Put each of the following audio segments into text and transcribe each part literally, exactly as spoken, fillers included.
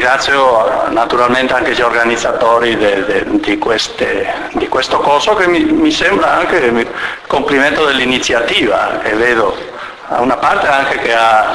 ringrazio naturalmente anche gli organizzatori de, de, di, queste, di questo corso, che mi, mi sembra anche un complimento dell'iniziativa, e vedo a una parte anche che ha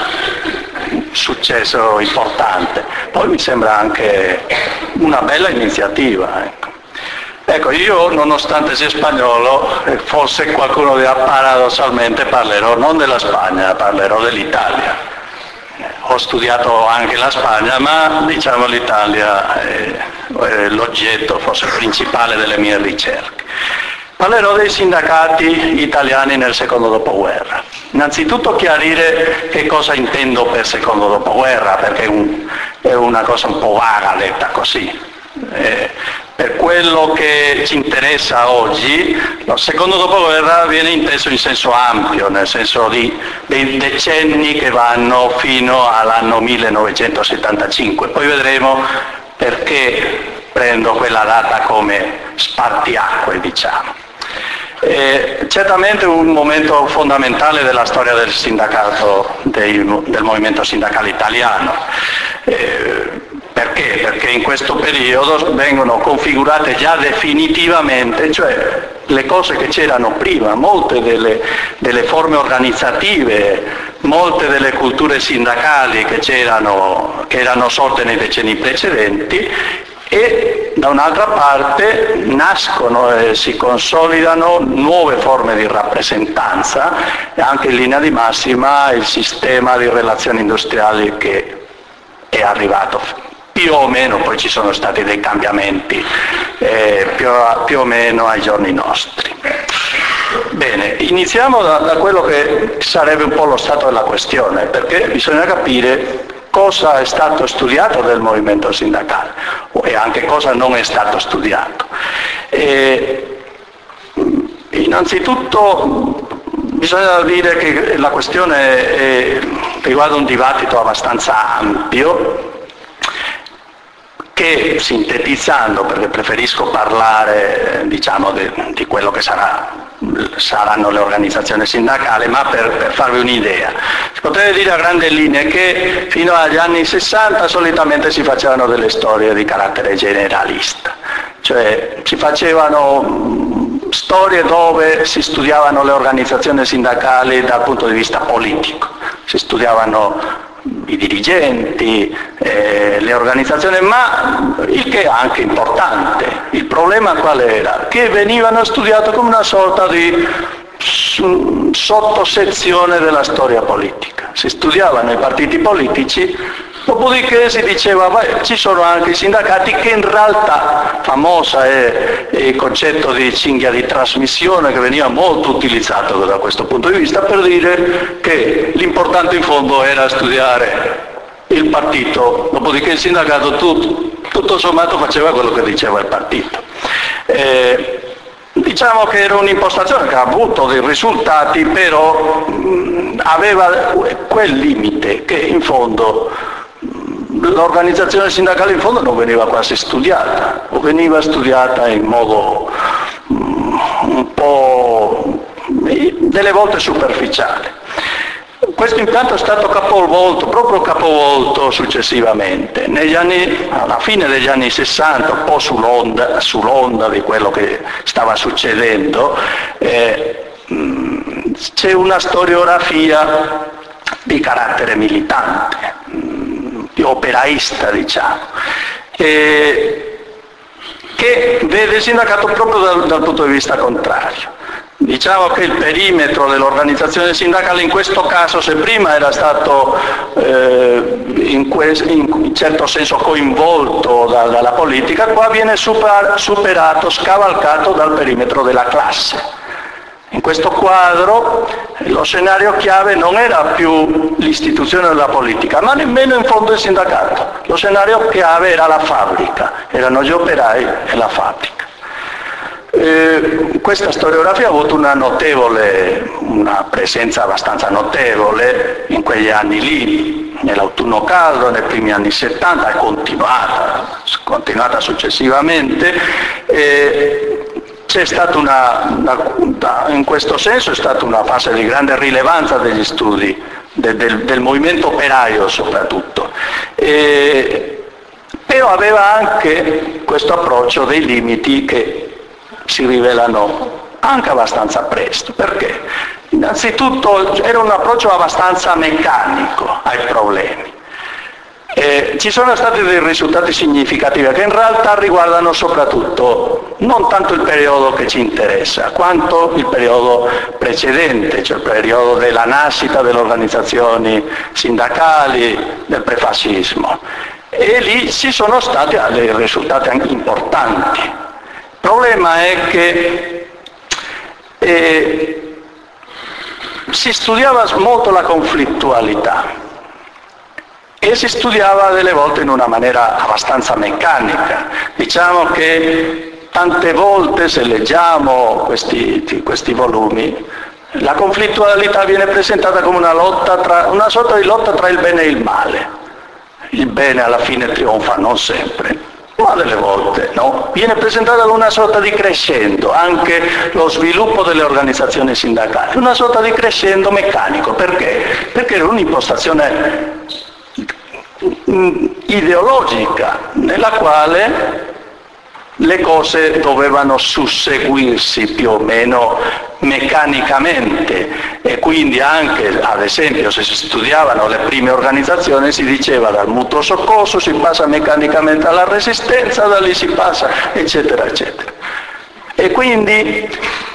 successo importante, poi mi sembra anche una bella iniziativa. Ecco, ecco io nonostante sia spagnolo, forse qualcuno dirà paradossalmente, parlerò non della Spagna, parlerò dell'Italia. Ho studiato anche la Spagna, ma diciamo l'Italia è, è l'oggetto forse principale delle mie ricerche. Parlerò dei sindacati italiani nel secondo dopoguerra. Innanzitutto chiarire che cosa intendo per secondo dopoguerra, perché è, un, è una cosa un po' vaga detta così. Eh, per quello che ci interessa oggi, il secondo dopoguerra viene inteso in senso ampio, nel senso di, dei decenni che vanno fino all'anno millenovecentosettantacinque. Poi vedremo perché prendo quella data come spartiacque, diciamo. Eh, certamente un momento fondamentale della storia del sindacato, dei, del movimento sindacale italiano. Eh, perché? Perché in questo periodo vengono configurate già definitivamente, cioè le cose che c'erano prima, molte delle, delle forme organizzative, molte delle culture sindacali che c'erano, che erano sorte nei decenni precedenti, e da un'altra parte nascono e si consolidano nuove forme di rappresentanza, e anche in linea di massima il sistema di relazioni industriali che è arrivato più o meno, poi ci sono stati dei cambiamenti eh, più, più o meno ai giorni nostri. Bene, iniziamo da, da quello che sarebbe un po' lo stato della questione, perché bisogna capire cosa è stato studiato del movimento sindacale e anche cosa non è stato studiato. E, innanzitutto bisogna dire che la questione è, riguarda un dibattito abbastanza ampio, che sintetizzando, perché preferisco parlare diciamo de, di quello che sarà, saranno le organizzazioni sindacali, ma per, per farvi un'idea, si potrebbe dire a grandi linee che fino agli anni sessanta solitamente si facevano delle storie di carattere generalista, cioè si facevano storie dove si studiavano le organizzazioni sindacali dal punto di vista politico, si studiavano i dirigenti, eh, le organizzazioni, ma il che è anche importante. Il problema qual era? Che venivano studiate come una sorta di sottosezione della storia politica. Si studiavano i partiti politici, dopodiché si diceva beh, ci sono anche i sindacati, che in realtà, famosa è il concetto di cinghia di trasmissione che veniva molto utilizzato da questo punto di vista, per dire che l'importante in fondo era studiare il partito, dopodiché il sindacato tutto, tutto sommato faceva quello che diceva il partito. Eh, Diciamo che era un'impostazione che ha avuto dei risultati, però mh, aveva quel limite che in fondo mh, l'organizzazione sindacale in fondo non veniva quasi studiata, o veniva studiata in modo mh, un po' delle volte superficiale. Questo impianto è stato capovolto, proprio capovolto successivamente. Negli anni, alla fine degli anni sessanta, un po' sull'onda, sull'onda di quello che stava succedendo, eh, mh, c'è una storiografia di carattere militante, mh, di operaista, diciamo, eh, che vede il sindacato proprio dal, dal punto di vista contrario. Diciamo che il perimetro dell'organizzazione sindacale in questo caso, se prima era stato eh, in, que- in certo senso coinvolto da- dalla politica, qua viene super- superato, scavalcato dal perimetro della classe. In questo quadro lo scenario chiave non era più l'istituzione della politica, ma nemmeno in fondo il sindacato. Lo scenario chiave era la fabbrica, erano gli operai e la fabbrica. Eh, questa storiografia ha avuto una notevole, una presenza abbastanza notevole in quegli anni lì, nell'autunno caldo, nei primi anni settanta, è continuata, continuata successivamente. Eh, c'è stata una, una, in questo senso è stata una fase di grande rilevanza degli studi, de, del, del movimento operaio soprattutto. Eh, Però aveva anche questo approccio dei limiti che si rivelano anche abbastanza presto. Perché? Innanzitutto era un approccio abbastanza meccanico ai problemi. Eh, ci sono stati dei risultati significativi che in realtà riguardano soprattutto non tanto il periodo che ci interessa, quanto il periodo precedente, cioè il periodo della nascita delle organizzazioni sindacali, del prefascismo. E lì ci sono stati dei risultati anche importanti. Il problema è che eh, si studiava molto la conflittualità e si studiava delle volte in una maniera abbastanza meccanica. Diciamo che tante volte, se leggiamo questi, questi volumi, la conflittualità viene presentata come una lotta tra, una sorta di lotta tra il bene e il male. Il bene alla fine trionfa, non sempre, ma delle volte no. Viene presentata come una sorta di crescendo, anche lo sviluppo delle organizzazioni sindacali, una sorta di crescendo meccanico. Perché? Perché era un'impostazione ideologica nella quale le cose dovevano susseguirsi più o meno meccanicamente, e quindi anche, ad esempio, se si studiavano le prime organizzazioni si diceva dal mutuo soccorso si passa meccanicamente alla resistenza, da lì si passa eccetera eccetera. E quindi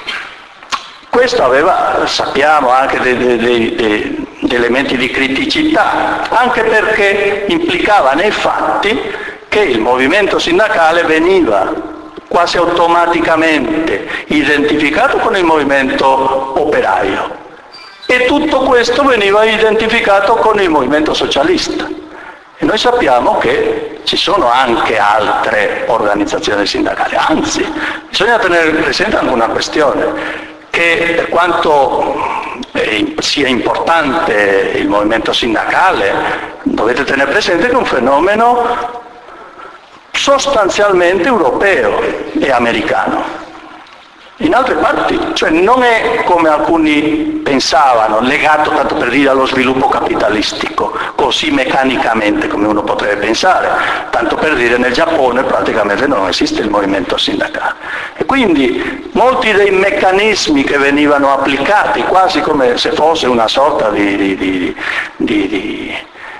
questo aveva, sappiamo, anche dei, dei, dei, dei elementi di criticità, anche perché implicava nei fatti che il movimento sindacale veniva quasi automaticamente identificato con il movimento operaio e tutto questo veniva identificato con il movimento socialista. E noi sappiamo che ci sono anche altre organizzazioni sindacali, anzi bisogna tenere presente anche una questione, che per quanto sia importante il movimento sindacale, dovete tenere presente che è un fenomeno sostanzialmente europeo e americano. In altre parti, cioè non è come alcuni pensavano, legato, tanto per dire, allo sviluppo capitalistico, così meccanicamente come uno potrebbe pensare. Tanto per dire, nel Giappone praticamente non esiste il movimento sindacale. E quindi molti dei meccanismi che venivano applicati, quasi come se fosse una sorta di, di, di, di, di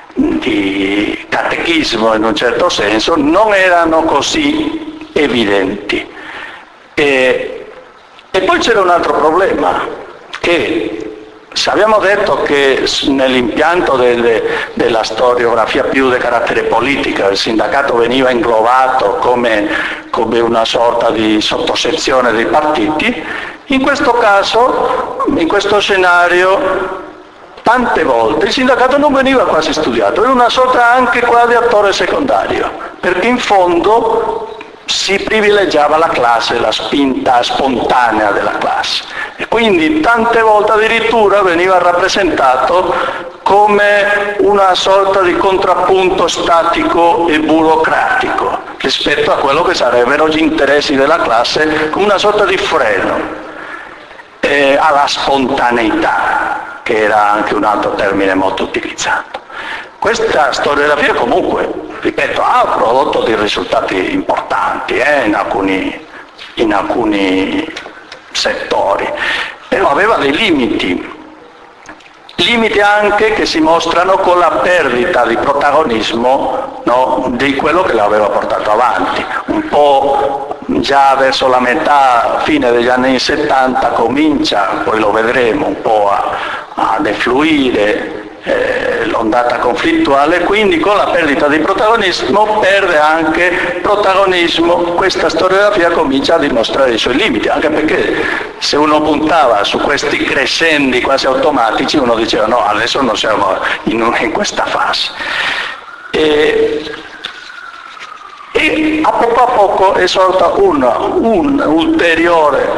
di catechismo in un certo senso, non erano così evidenti. E, e poi c'era un altro problema, che se abbiamo detto che nell'impianto delle, della storiografia più di carattere politico il sindacato veniva inglobato come, come una sorta di sottosezione dei partiti, in questo caso, in questo scenario, tante volte il sindacato non veniva quasi studiato, era una sorta anche qua di attore secondario, perché in fondo si privilegiava la classe, la spinta spontanea della classe, e quindi tante volte addirittura veniva rappresentato come una sorta di contrappunto statico e burocratico rispetto a quello che sarebbero gli interessi della classe, come una sorta di freno eh, alla spontaneità, che era anche un altro termine molto utilizzato. Questa storiografia comunque, ripeto, ha prodotto dei risultati importanti eh, in, alcuni, in alcuni settori, però aveva dei limiti, limiti anche che si mostrano con la perdita di protagonismo, no, di quello che l'aveva portato avanti. Un po' già verso la metà, fine degli anni settanta comincia, poi lo vedremo, un po' a, a defluire eh, l'ondata conflittuale, quindi con la perdita di protagonismo perde anche protagonismo, questa storiografia comincia a dimostrare i suoi limiti, anche perché se uno puntava su questi crescendi quasi automatici uno diceva no, adesso non siamo in, in questa fase. E, e a poco a poco è sorta una un ulteriore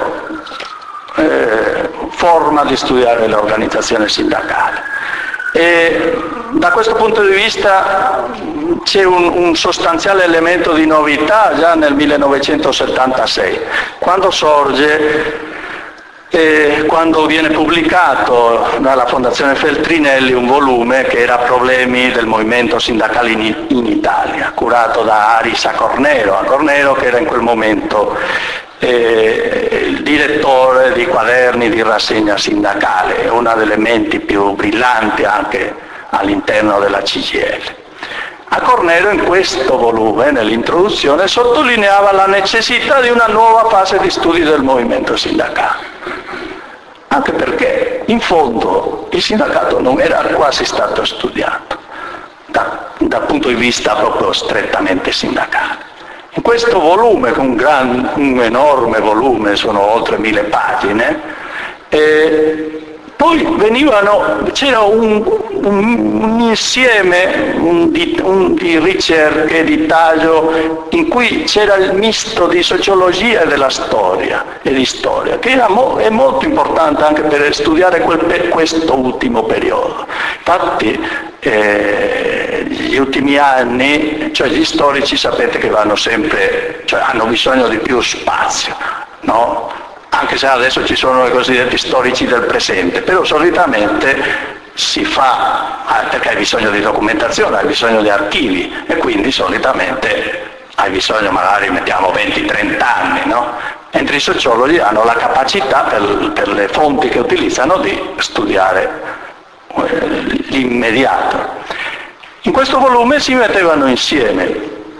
eh, forma di studiare l'organizzazione sindacale. E da questo punto di vista c'è un, un sostanziale elemento di novità già nel millenovecentosettantasei, quando sorge E quando viene pubblicato dalla Fondazione Feltrinelli un volume che era Problemi del movimento sindacale in, in Italia, curato da Aris Acornero, Acornero che era in quel momento eh, il direttore di quaderni di rassegna sindacale, una delle menti più brillanti anche all'interno della C G I L. Acornero in questo volume, nell'introduzione, sottolineava la necessità di una nuova fase di studi del movimento sindacale. Anche perché, in fondo, il sindacato non era quasi stato studiato da, dal punto di vista proprio strettamente sindacale. In questo volume, un, gran, un enorme volume, sono oltre mille pagine, eh, poi venivano, c'era un, un, un insieme un di, un di ricerche, di taglio, in cui c'era il misto di sociologia e della storia, e di storia, che era mo, è molto importante anche per studiare quel, questo ultimo periodo. Infatti, eh, gli ultimi anni, cioè gli storici sapete che vanno sempre, cioè hanno bisogno di più spazio, no? Anche se adesso ci sono i cosiddetti storici del presente, però solitamente si fa, perché hai bisogno di documentazione, hai bisogno di archivi e quindi solitamente hai bisogno magari mettiamo venti trenta anni, no? Mentre i sociologi hanno la capacità per, per le fonti che utilizzano di studiare eh, l'immediato. In questo volume si mettevano insieme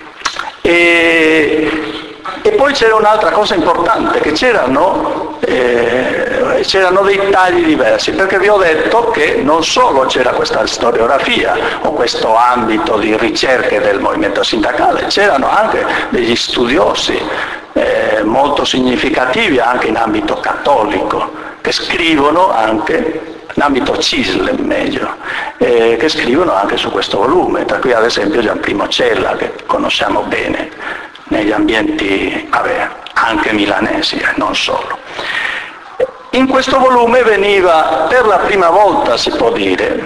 e E poi c'era un'altra cosa importante, che c'erano, eh, c'erano dei tagli diversi, perché vi ho detto che non solo c'era questa storiografia o questo ambito di ricerche del movimento sindacale, c'erano anche degli studiosi eh, molto significativi anche in ambito cattolico, che scrivono anche, in ambito C I S L meglio, eh, che scrivono anche su questo volume, tra cui ad esempio Gianprimo Cella, che conosciamo bene negli ambienti vabbè, anche milanesi e non solo. In questo volume veniva per la prima volta, si può dire,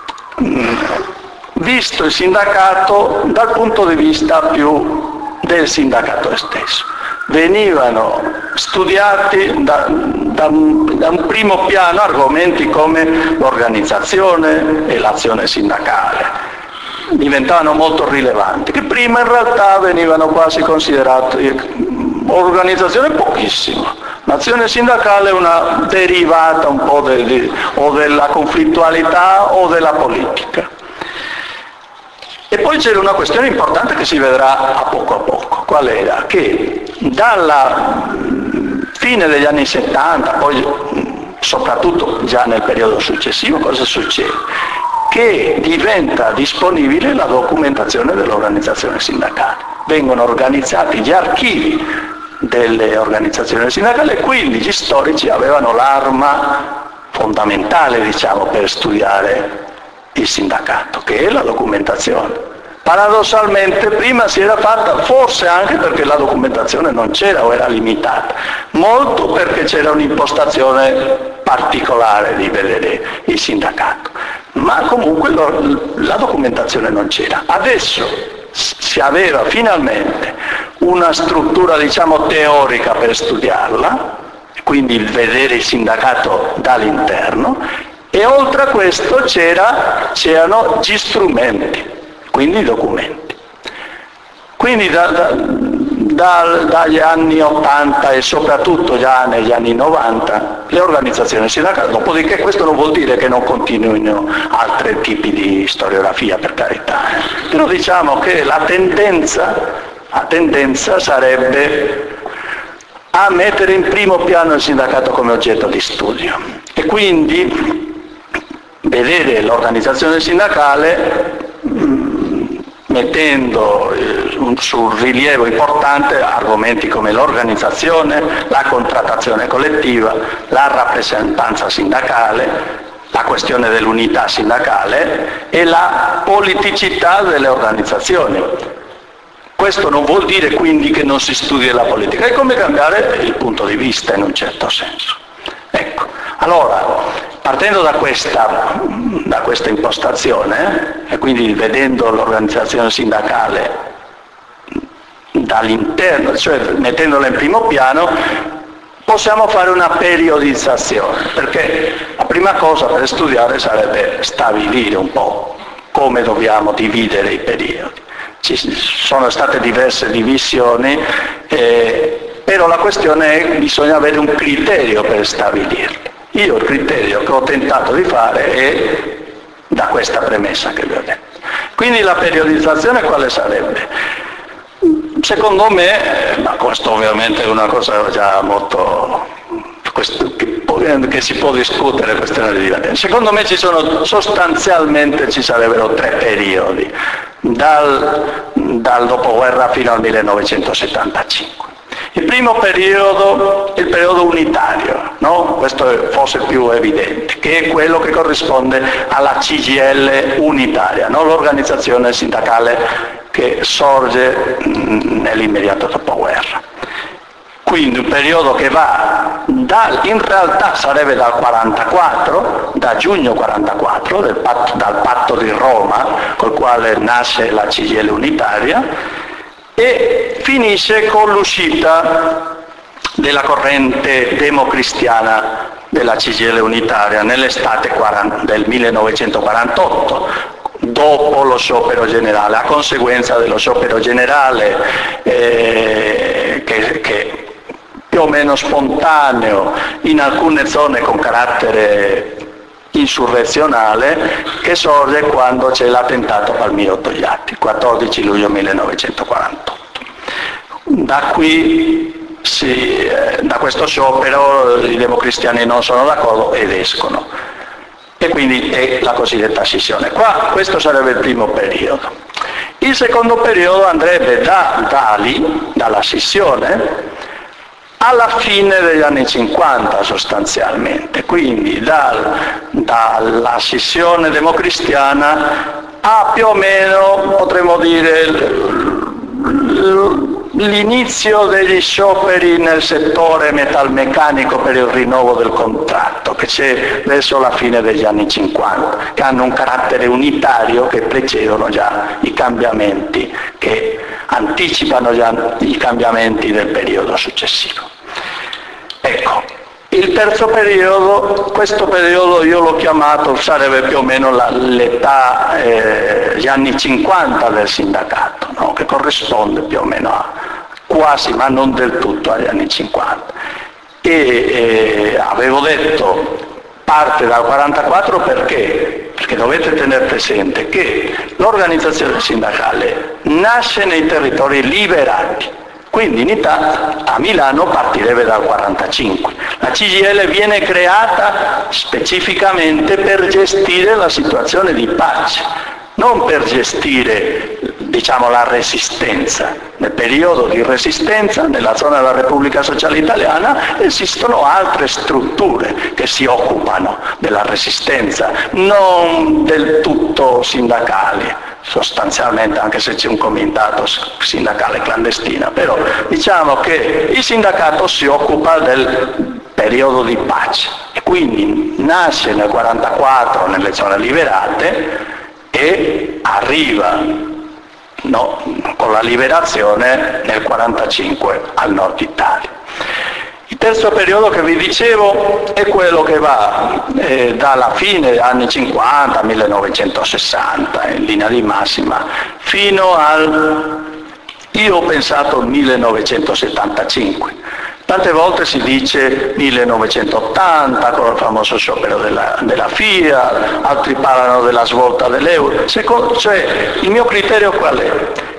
visto il sindacato dal punto di vista più del sindacato stesso. Venivano studiati da, da, da un primo piano argomenti come l'organizzazione e l'azione sindacale. Diventavano molto rilevanti, che prima in realtà venivano quasi considerati organizzazione pochissimo. L'azione sindacale è una derivata un po' de, de, o della conflittualità o della politica. E poi c'era una questione importante che si vedrà a poco a poco. Qual era? Che dalla fine degli anni settanta, poi soprattutto già nel periodo successivo, cosa succede? Che diventa disponibile la documentazione dell'organizzazione sindacale. Vengono organizzati gli archivi delle organizzazioni sindacali e quindi gli storici avevano l'arma fondamentale, diciamo, per studiare il sindacato, che è la documentazione. Paradossalmente prima si era fatta, forse anche perché la documentazione non c'era o era limitata, molto perché c'era un'impostazione particolare di vedere il sindacato, ma comunque lo, la documentazione non c'era. Adesso si aveva finalmente una struttura, diciamo, teorica per studiarla, quindi il vedere il sindacato dall'interno, e oltre a questo c'era, c'erano gli strumenti, quindi i documenti. Quindi da, da, da, dagli anni ottanta e soprattutto già negli anni novanta le organizzazioni sindacali, dopodiché questo non vuol dire che non continuino altri tipi di storiografia, per carità, eh. Però diciamo che la tendenza, la tendenza sarebbe a mettere in primo piano il sindacato come oggetto di studio e quindi vedere l'organizzazione sindacale mettendo sul rilievo importante argomenti come l'organizzazione, la contrattazione collettiva, la rappresentanza sindacale, la questione dell'unità sindacale e la politicità delle organizzazioni. Questo non vuol dire quindi che non si studi la politica, è come cambiare il punto di vista in un certo senso. Ecco, allora, partendo da questa, da questa impostazione eh, e quindi vedendo l'organizzazione sindacale dall'interno, cioè mettendola in primo piano, possiamo fare una periodizzazione, perché la prima cosa per studiare sarebbe stabilire un po' come dobbiamo dividere i periodi. Ci sono state diverse divisioni, eh, però la questione è che bisogna avere un criterio per stabilirli. Io il criterio che ho tentato di fare è da questa premessa che vi ho detto. Quindi la periodizzazione quale sarebbe? Secondo me, ma questo ovviamente è una cosa già molto questo, che, che si può discutere, questione di secondo me ci sono sostanzialmente ci sarebbero tre periodi dal, dal dopoguerra fino al millenovecentosettantacinque. Il primo periodo è il periodo unitario, no? Questo è forse più evidente, che è quello che corrisponde alla C G I L unitaria, no? L'organizzazione sindacale che sorge nell'immediato dopoguerra. Quindi un periodo che va, dal, in realtà sarebbe dal quarantaquattro, da giugno quarantaquattro, del patto, dal patto di Roma, col quale nasce la C G I L unitaria, e finisce con l'uscita della corrente democristiana della C G I L unitaria nell'estate del millenovecentoquarantotto, dopo lo sciopero generale, a conseguenza dello sciopero generale eh, che, che più o meno spontaneo in alcune zone con carattere insurrezionale, che sorge quando c'è l'attentato Palmiro Togliatti, quattordici luglio millenovecentoquarantotto. Da qui, si, eh, da questo sciopero i democristiani non sono d'accordo ed escono. E quindi è la cosiddetta scissione. Qua questo sarebbe il primo periodo. Il secondo periodo andrebbe da, da lì, dalla scissione, alla fine degli anni cinquanta sostanzialmente, quindi dal, dalla scissione democristiana a più o meno, potremmo dire, l'inizio degli scioperi nel settore metalmeccanico per il rinnovo del contratto, che c'è verso la fine degli anni cinquanta, che hanno un carattere unitario, che precedono già i cambiamenti, che anticipano già i cambiamenti del periodo successivo. Ecco, il terzo periodo, questo periodo io l'ho chiamato, sarebbe più o meno la, l'età, eh, gli anni cinquanta del sindacato, no? Che corrisponde più o meno a quasi, ma non del tutto, agli anni cinquanta. E eh, avevo detto parte dal quarantaquattro perché? Perché dovete tenere presente che l'organizzazione sindacale nasce nei territori liberati. Quindi in Italia, a Milano partirebbe dal quarantacinque. La C G I L viene creata specificamente per gestire la situazione di pace, non per gestire, diciamo, la resistenza. Nel periodo di resistenza, nella zona della Repubblica Sociale Italiana, esistono altre strutture che si occupano della resistenza, non del tutto sindacali. Sostanzialmente, anche se c'è un comitato sindacale clandestino, però diciamo che il sindacato si occupa del periodo di pace e quindi nasce nel quarantaquattro nelle zone liberate e arriva, no, con la liberazione nel quarantacinque al nord Italia. Il terzo periodo che vi dicevo è quello che va eh, dalla fine degli anni cinquanta, millenovecentosessanta, in linea di massima, fino al, io ho pensato millenovecentosettantacinque. Tante volte si dice millenovecentottanta, con il famoso sciopero della, della FIA, altri parlano della svolta dell'euro. Secondo, cioè, il mio criterio qual è?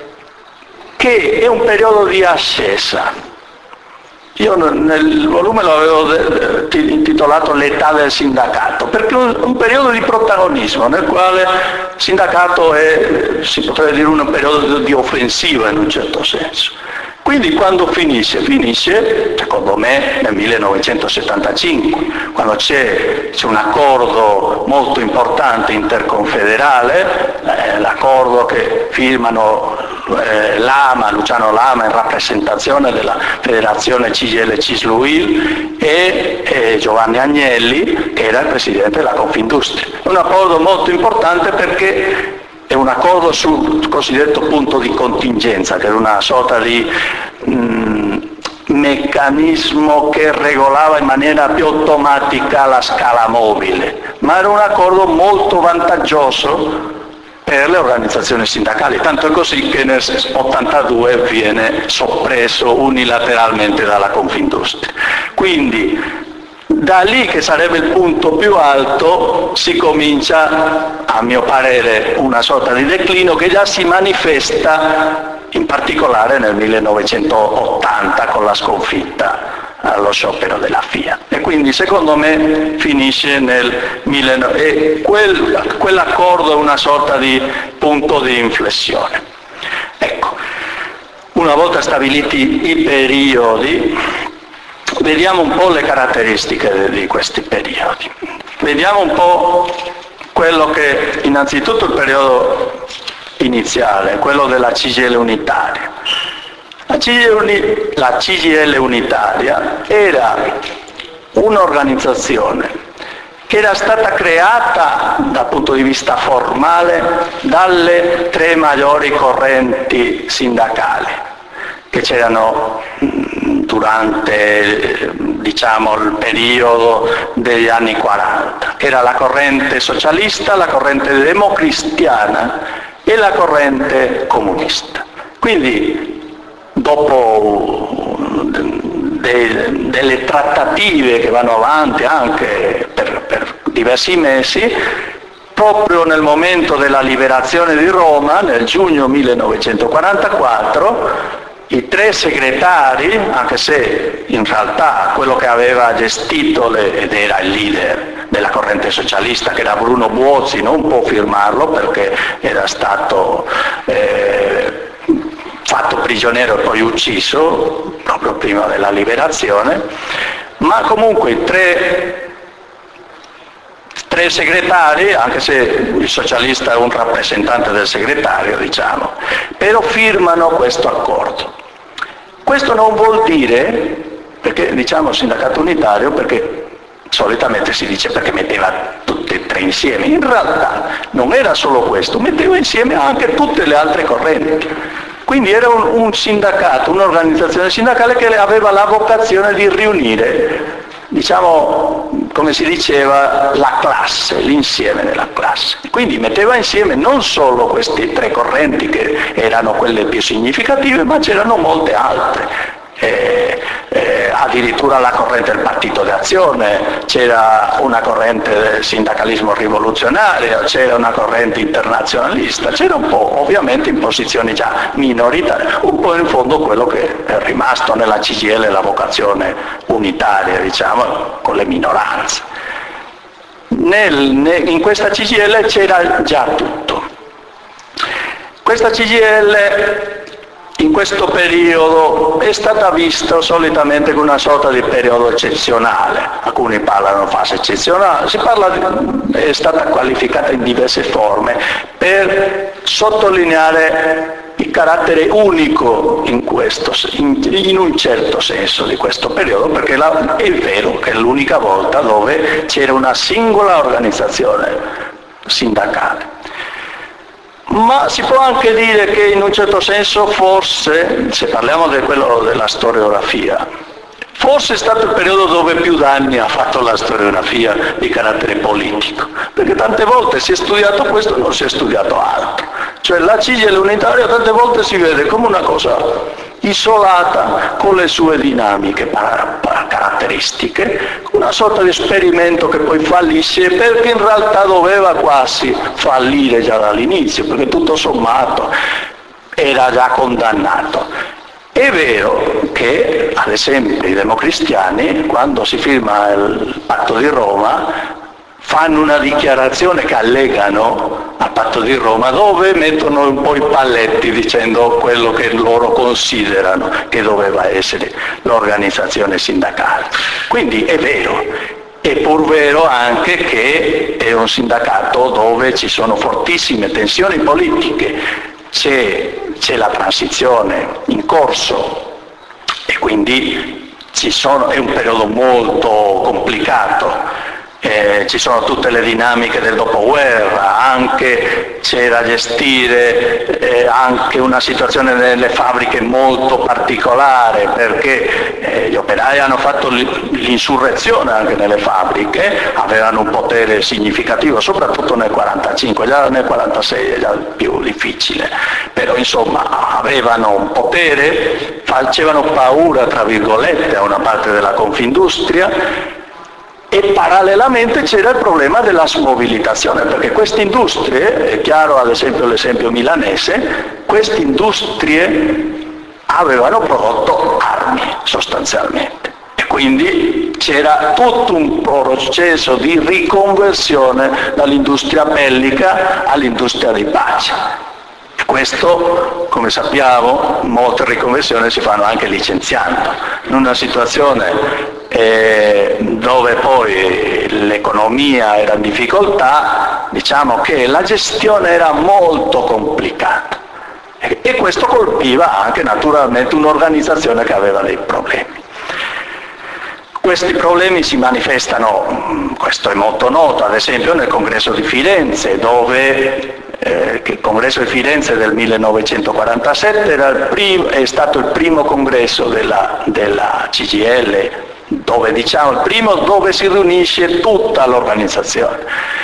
Che è un periodo di ascesa. Io nel volume lo avevo intitolato L'età del sindacato, perché è un, un periodo di protagonismo nel quale il sindacato è, si potrebbe dire, un periodo di offensiva in un certo senso. Quindi quando finisce? Finisce, secondo me, nel millenovecentosettantacinque, quando c'è, c'è un accordo molto importante interconfederale, eh, l'accordo che firmano eh, Lama, Luciano Lama in rappresentazione della federazione C G I L C I S L U I L e, e Giovanni Agnelli, che era il presidente della Confindustria. È un accordo molto importante perché è un accordo sul cosiddetto punto di contingenza, che è una sorta di mh, meccanismo che regolava in maniera più automatica la scala mobile, ma era un accordo molto vantaggioso per le organizzazioni sindacali, tanto è così che nel ottantadue viene soppresso unilateralmente dalla Confindustria. Quindi da lì, che sarebbe il punto più alto, si comincia, a mio parere, una sorta di declino che già si manifesta in particolare nel millenovecentottanta con la sconfitta allo sciopero della Fiat. E quindi secondo me finisce nel millenovecento e quel, quell'accordo è una sorta di punto di inflessione. Ecco, una volta stabiliti i periodi, vediamo un po' le caratteristiche di questi periodi. Vediamo un po' quello che, innanzitutto il periodo iniziale, quello della C G I L unitaria. La C G I L unitaria era un'organizzazione che era stata creata dal punto di vista formale dalle tre maggiori correnti sindacali che c'erano durante, diciamo, il periodo degli anni quaranta. Era la corrente socialista, la corrente democristiana e la corrente comunista. Quindi dopo de, delle trattative che vanno avanti anche per, per diversi mesi, proprio nel momento della liberazione di Roma, nel giugno millenovecentoquarantaquattro, i tre segretari, anche se in realtà quello che aveva gestito le, ed era il leader della corrente socialista, che era Bruno Buozzi, non può firmarlo perché era stato eh, fatto prigioniero e poi ucciso proprio prima della liberazione, ma comunque i tre, tre segretari, anche se il socialista è un rappresentante del segretario, diciamo, però firmano questo accordo. Questo non vuol dire, perché diciamo sindacato unitario, perché solitamente si dice perché metteva tutti e tre insieme, in realtà non era solo questo, metteva insieme anche tutte le altre correnti. Quindi era un, un sindacato, un'organizzazione sindacale che aveva la vocazione di riunire, diciamo, come si diceva, la classe, l'insieme della classe. Quindi metteva insieme non solo queste tre correnti che erano quelle più significative, ma c'erano molte altre. Eh, eh, addirittura la corrente del Partito d'Azione, c'era una corrente del sindacalismo rivoluzionario, c'era una corrente internazionalista, c'era un po', ovviamente in posizioni già minoritarie, un po' in fondo quello che è rimasto nella C G I L, la vocazione unitaria, diciamo, con le minoranze. Nel, nel, in questa C G I L c'era già tutto. Questa C G I L in questo periodo è stata vista solitamente come una sorta di periodo eccezionale, alcuni parlano fase eccezionale, si parla di, è stata qualificata in diverse forme per sottolineare il carattere unico in, questo, in, in un certo senso di questo periodo, perché la, è vero che è l'unica volta dove c'era una singola organizzazione sindacale. Ma si può anche dire che in un certo senso forse, se parliamo di quello della storiografia, forse è stato il periodo dove più danni ha fatto la storiografia di carattere politico, perché tante volte si è studiato questo e non si è studiato altro. Cioè la C G I L unitaria tante volte si vede come una cosa isolata con le sue dinamiche caratteristiche, una sorta di esperimento che poi fallisce perché in realtà doveva quasi fallire già dall'inizio, perché tutto sommato era già condannato. È vero che, ad esempio, i democristiani, quando si firma il patto di Roma, fanno una dichiarazione che allegano al patto di Roma, dove mettono un po' i paletti dicendo quello che loro considerano che doveva essere l'organizzazione sindacale. Quindi è vero, è pur vero anche che è un sindacato dove ci sono fortissime tensioni politiche, c'è, c'è la transizione in corso e quindi ci sono, è un periodo molto complicato. Eh, ci sono tutte le dinamiche del dopoguerra, anche c'è da gestire eh, anche una situazione nelle fabbriche molto particolare, perché eh, gli operai hanno fatto l'insurrezione anche nelle fabbriche, avevano un potere significativo, soprattutto nel quarantacinque, già nel quarantasei è già più difficile, però insomma avevano un potere, facevano paura tra virgolette a una parte della Confindustria. E parallelamente c'era il problema della smobilitazione, perché queste industrie, è chiaro ad esempio l'esempio milanese, queste industrie avevano prodotto armi sostanzialmente e quindi c'era tutto un processo di riconversione dall'industria bellica all'industria di pace. E questo, come sappiamo, molte riconversioni si fanno anche licenziando. In una situazione Eh, dove poi l'economia era in difficoltà, diciamo che la gestione era molto complicata e, e questo colpiva anche naturalmente un'organizzazione che aveva dei problemi. Questi problemi si manifestano, questo è molto noto, ad esempio nel Congresso di Firenze, dove eh, il Congresso di Firenze del millenovecentoquarantasette era il primo, è stato il primo congresso della, della C G I L, dove diciamo il primo dove si riunisce tutta l'organizzazione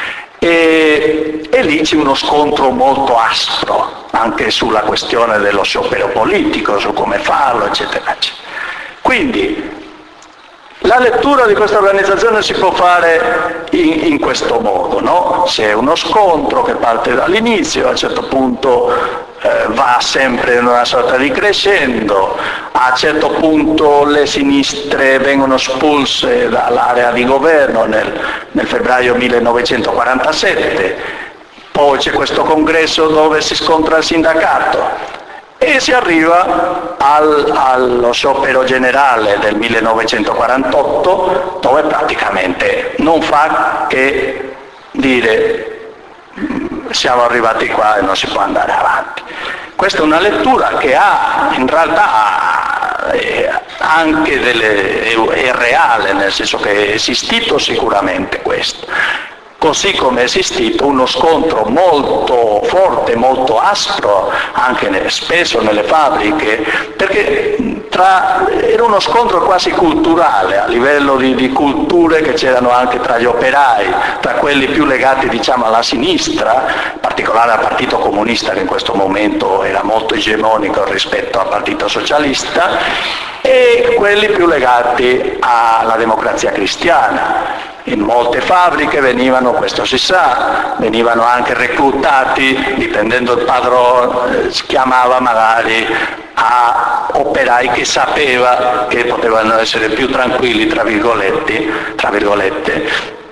e, e lì c'è uno scontro molto aspro anche sulla questione dello sciopero politico, su come farlo, eccetera, eccetera. Quindi la lettura di questa organizzazione si può fare in, in questo modo, no? C'è uno scontro che parte dall'inizio, a un certo punto eh, va sempre in una sorta di crescendo, a un certo punto le sinistre vengono espulse dall'area di governo nel, nel febbraio millenovecentoquarantasette, poi c'è questo congresso dove si scontra il sindacato, e si arriva al, allo sciopero generale del millenovecentoquarantotto, dove praticamente non fa che dire siamo arrivati qua e non si può andare avanti. Questa è una lettura che ha in realtà eh, anche delle, è, è reale, nel senso che è esistito sicuramente questo. Così come è esistito uno scontro molto forte, molto aspro, anche ne, spesso nelle fabbriche, perché tra, era uno scontro quasi culturale, a livello di, di culture che c'erano anche tra gli operai, tra quelli più legati diciamo alla sinistra, in particolare al Partito Comunista che in questo momento era molto egemonico rispetto al Partito Socialista, e quelli più legati alla Democrazia Cristiana. In molte fabbriche venivano, questo si sa, venivano anche reclutati, dipendendo il padrone, si chiamava magari a operai che sapeva che potevano essere più tranquilli, tra virgolette, tra virgolette,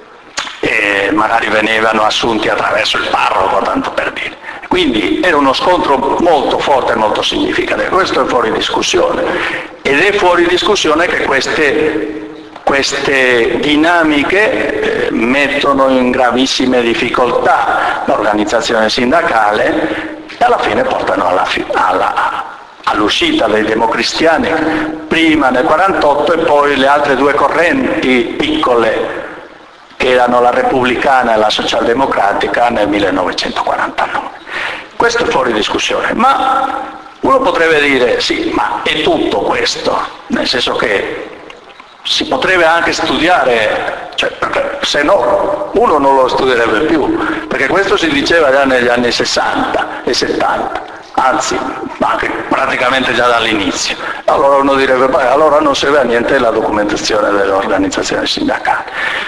e magari venivano assunti attraverso il parroco, tanto per dire. Quindi era uno scontro molto forte e molto significativo, questo è fuori discussione, ed è fuori discussione che queste Queste dinamiche eh, mettono in gravissime difficoltà l'organizzazione sindacale e alla fine portano alla, alla, all'uscita dei democristiani prima nel quarantotto e poi le altre due correnti piccole che erano la repubblicana e la socialdemocratica nel millenovecentoquarantanove. Questo è fuori discussione, ma uno potrebbe dire sì, ma è tutto questo, nel senso che si potrebbe anche studiare, cioè, perché se no uno non lo studierebbe più, perché questo si diceva già negli anni sessanta e settanta, anzi anche praticamente già dall'inizio. Allora uno direbbe, beh, allora non serve a niente la documentazione dell'organizzazione sindacale.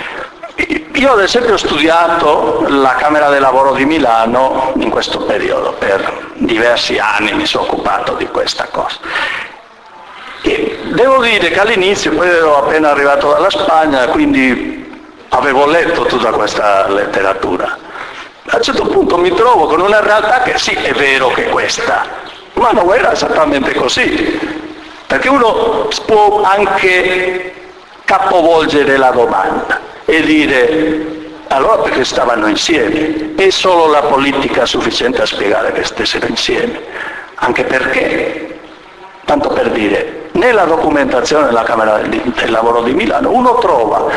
Io ad esempio ho studiato la Camera del Lavoro di Milano in questo periodo, per diversi anni mi sono occupato di questa cosa. E devo dire che all'inizio, poi ero appena arrivato dalla Spagna, quindi avevo letto tutta questa letteratura. A un certo punto mi trovo con una realtà che sì, è vero che è questa, ma non era esattamente così, perché uno può anche capovolgere la domanda e dire allora perché stavano insieme? È solo la politica sufficiente a spiegare che stessero insieme? Anche perché, tanto per dire, nella documentazione della Camera del Lavoro di Milano uno trova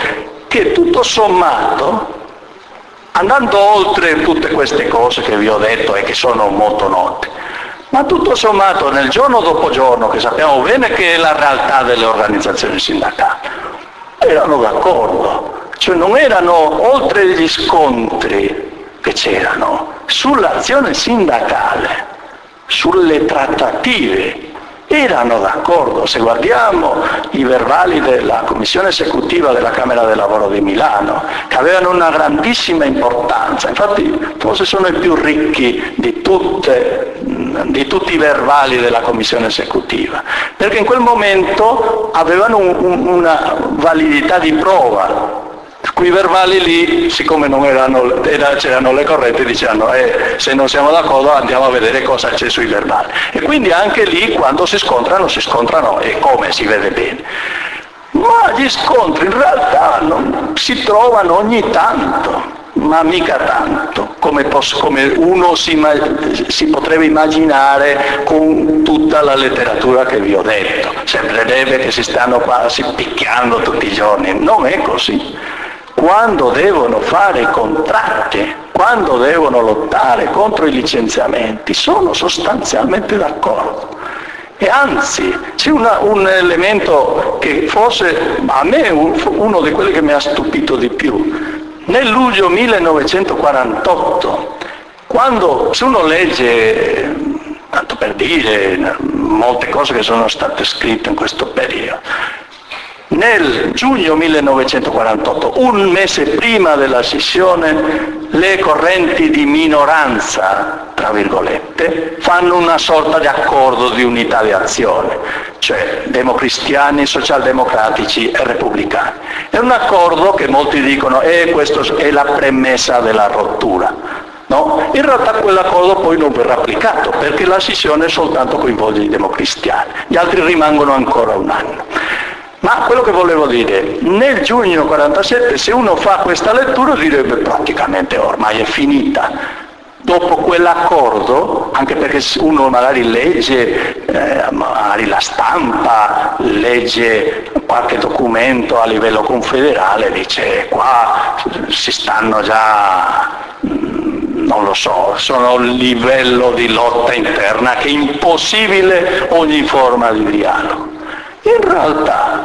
che tutto sommato, andando oltre tutte queste cose che vi ho detto e che sono molto note, ma tutto sommato nel giorno dopo giorno, che sappiamo bene che è la realtà delle organizzazioni sindacali, erano d'accordo, cioè non erano, oltre gli scontri che c'erano sull'azione sindacale, sulle trattative, erano d'accordo. Se guardiamo i verbali della commissione esecutiva della Camera del Lavoro di Milano, che avevano una grandissima importanza, infatti forse sono i più ricchi di, tutte, di tutti i verbali della commissione esecutiva, perché in quel momento avevano un, un, una validità di prova. Quei verbali lì, siccome non erano, era, c'erano le correnti, dicevano eh, se non siamo d'accordo andiamo a vedere cosa c'è sui verbali. E quindi anche lì quando si scontrano, si scontrano e come si vede bene. Ma gli scontri in realtà non, si trovano ogni tanto, ma mica tanto, come, posso, come uno si, si potrebbe immaginare con tutta la letteratura che vi ho detto. Sembrerebbe che si stanno quasi picchiando tutti i giorni, non è così. Quando devono fare i contratti, quando devono lottare contro i licenziamenti, sono sostanzialmente d'accordo. E anzi, c'è una, un elemento che forse a me è uno di quelli che mi ha stupito di più. Nel luglio millenovecentoquarantotto, quando se uno legge, tanto per dire, molte cose che sono state scritte in questo periodo, nel giugno millenovecentoquarantotto, un mese prima della scissione, le correnti di minoranza, tra virgolette, fanno una sorta di accordo di unità di azione, cioè democristiani, socialdemocratici e repubblicani. È un accordo che molti dicono eh, questo è la premessa della rottura. No? In realtà quell'accordo poi non verrà applicato, perché la scissione soltanto coinvolge i democristiani, gli altri rimangono ancora un anno. Ma quello che volevo dire, nel giugno quarantasette, se uno fa questa lettura direbbe praticamente ormai è finita. Dopo quell'accordo, anche perché uno magari legge eh, magari la stampa, legge qualche documento a livello confederale, dice qua si stanno già, non lo so, sono un livello di lotta interna che è impossibile ogni forma di dialogo. In realtà,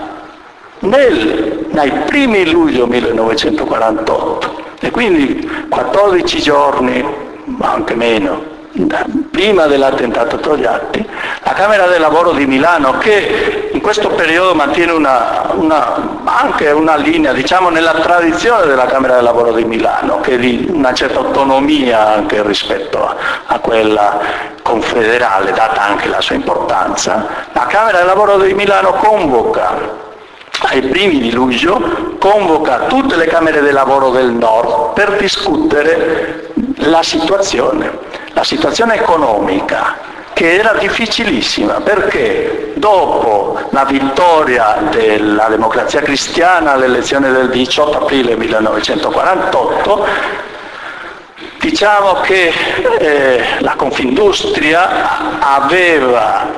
nel, nei primi luglio millenovecentoquarantotto, e quindi quattordici giorni, ma anche meno, prima dell'attentato a Togliatti, la Camera del Lavoro di Milano, che in questo periodo mantiene una, una, anche una linea, diciamo, nella tradizione della Camera del Lavoro di Milano, che è di una certa autonomia anche rispetto a, a quella confederale, data anche la sua importanza, la Camera del Lavoro di Milano convoca ai primi di luglio, convoca tutte le Camere del Lavoro del Nord per discutere la situazione, la situazione economica, che era difficilissima, perché dopo la vittoria della Democrazia Cristiana alle elezioni del diciotto aprile millenovecentoquarantotto, diciamo che eh, la Confindustria aveva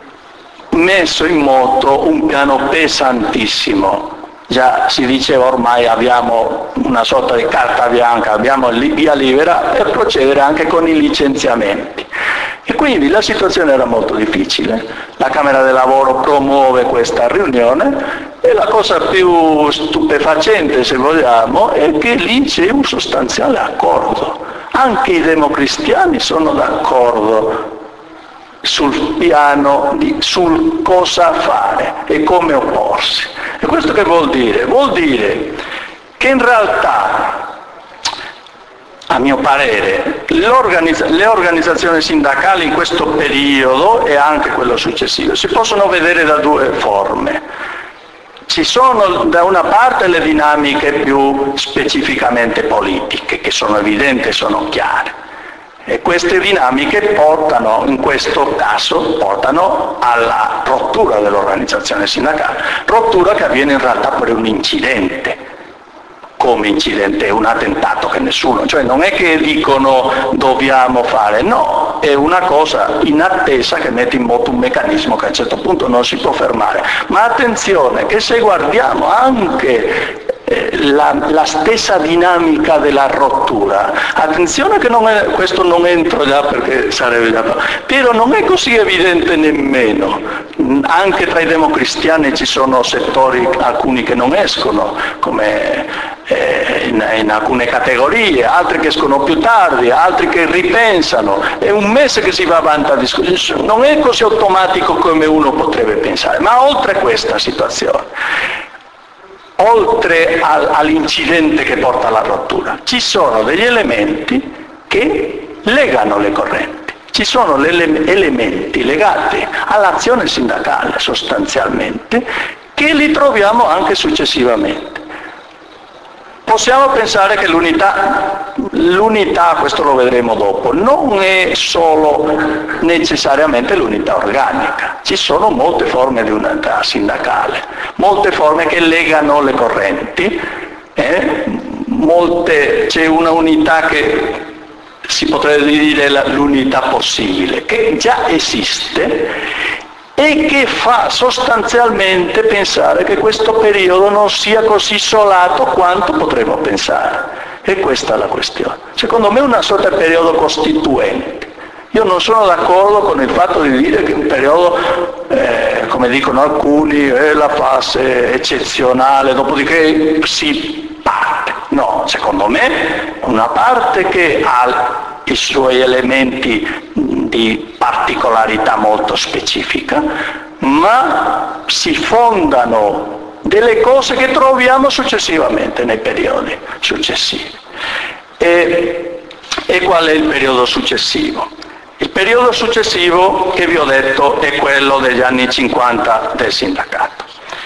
messo in moto un piano pesantissimo. Già si diceva ormai abbiamo una sorta di carta bianca, abbiamo via libera per procedere anche con i licenziamenti. E quindi la situazione era molto difficile. La Camera del Lavoro promuove questa riunione e la cosa più stupefacente, se vogliamo, è che lì c'è un sostanziale accordo. Anche i democristiani sono d'accordo sul piano di sul cosa fare e come opporsi. E questo che vuol dire? Vuol dire che in realtà, a mio parere, l'organizza- le organizzazioni sindacali in questo periodo e anche quello successivo si possono vedere da due forme. Ci sono da una parte le dinamiche più specificamente politiche, che sono evidenti e sono chiare. E queste dinamiche portano, in questo caso, portano alla rottura dell'organizzazione sindacale, rottura che avviene in realtà per un incidente, come incidente, un attentato che nessuno, cioè non è che dicono dobbiamo fare, no, è una cosa inattesa che mette in moto un meccanismo che a un certo punto non si può fermare. Ma attenzione che se guardiamo anche eh, la, la stessa dinamica della rottura. Attenzione che non è, questo non entro già perché sarebbe già, però non è così evidente nemmeno. Anche tra i democristiani ci sono settori, alcuni che non escono, come eh, in, in alcune categorie, altri che escono più tardi, altri che ripensano. È un mese che si va avanti a discutere, non è così automatico come uno potrebbe pensare. Ma oltre questa situazione, oltre al, all'incidente che porta alla rottura, ci sono degli elementi che legano le correnti. Ci sono degli elementi legati all'azione sindacale sostanzialmente che li troviamo anche successivamente. Possiamo pensare che l'unità, l'unità, questo lo vedremo dopo, non è solo necessariamente l'unità organica, ci sono molte forme di unità sindacale, molte forme che legano le correnti, eh? molte, c'è una unità che si potrebbe dire l'unità possibile, che già esiste e che fa sostanzialmente pensare che questo periodo non sia così isolato quanto potremmo pensare. E questa è la questione. Secondo me è una sorta di periodo costituente. Io non sono d'accordo con il fatto di dire che un periodo, eh, come dicono alcuni, è la fase eccezionale, dopodiché si parte. No, secondo me una parte che ha i suoi elementi di particolarità molto specifica, ma si fondano delle cose che troviamo successivamente nei periodi successivi. E, e qual è il periodo successivo? Il periodo successivo che vi ho detto è quello degli anni cinquanta del sindacato.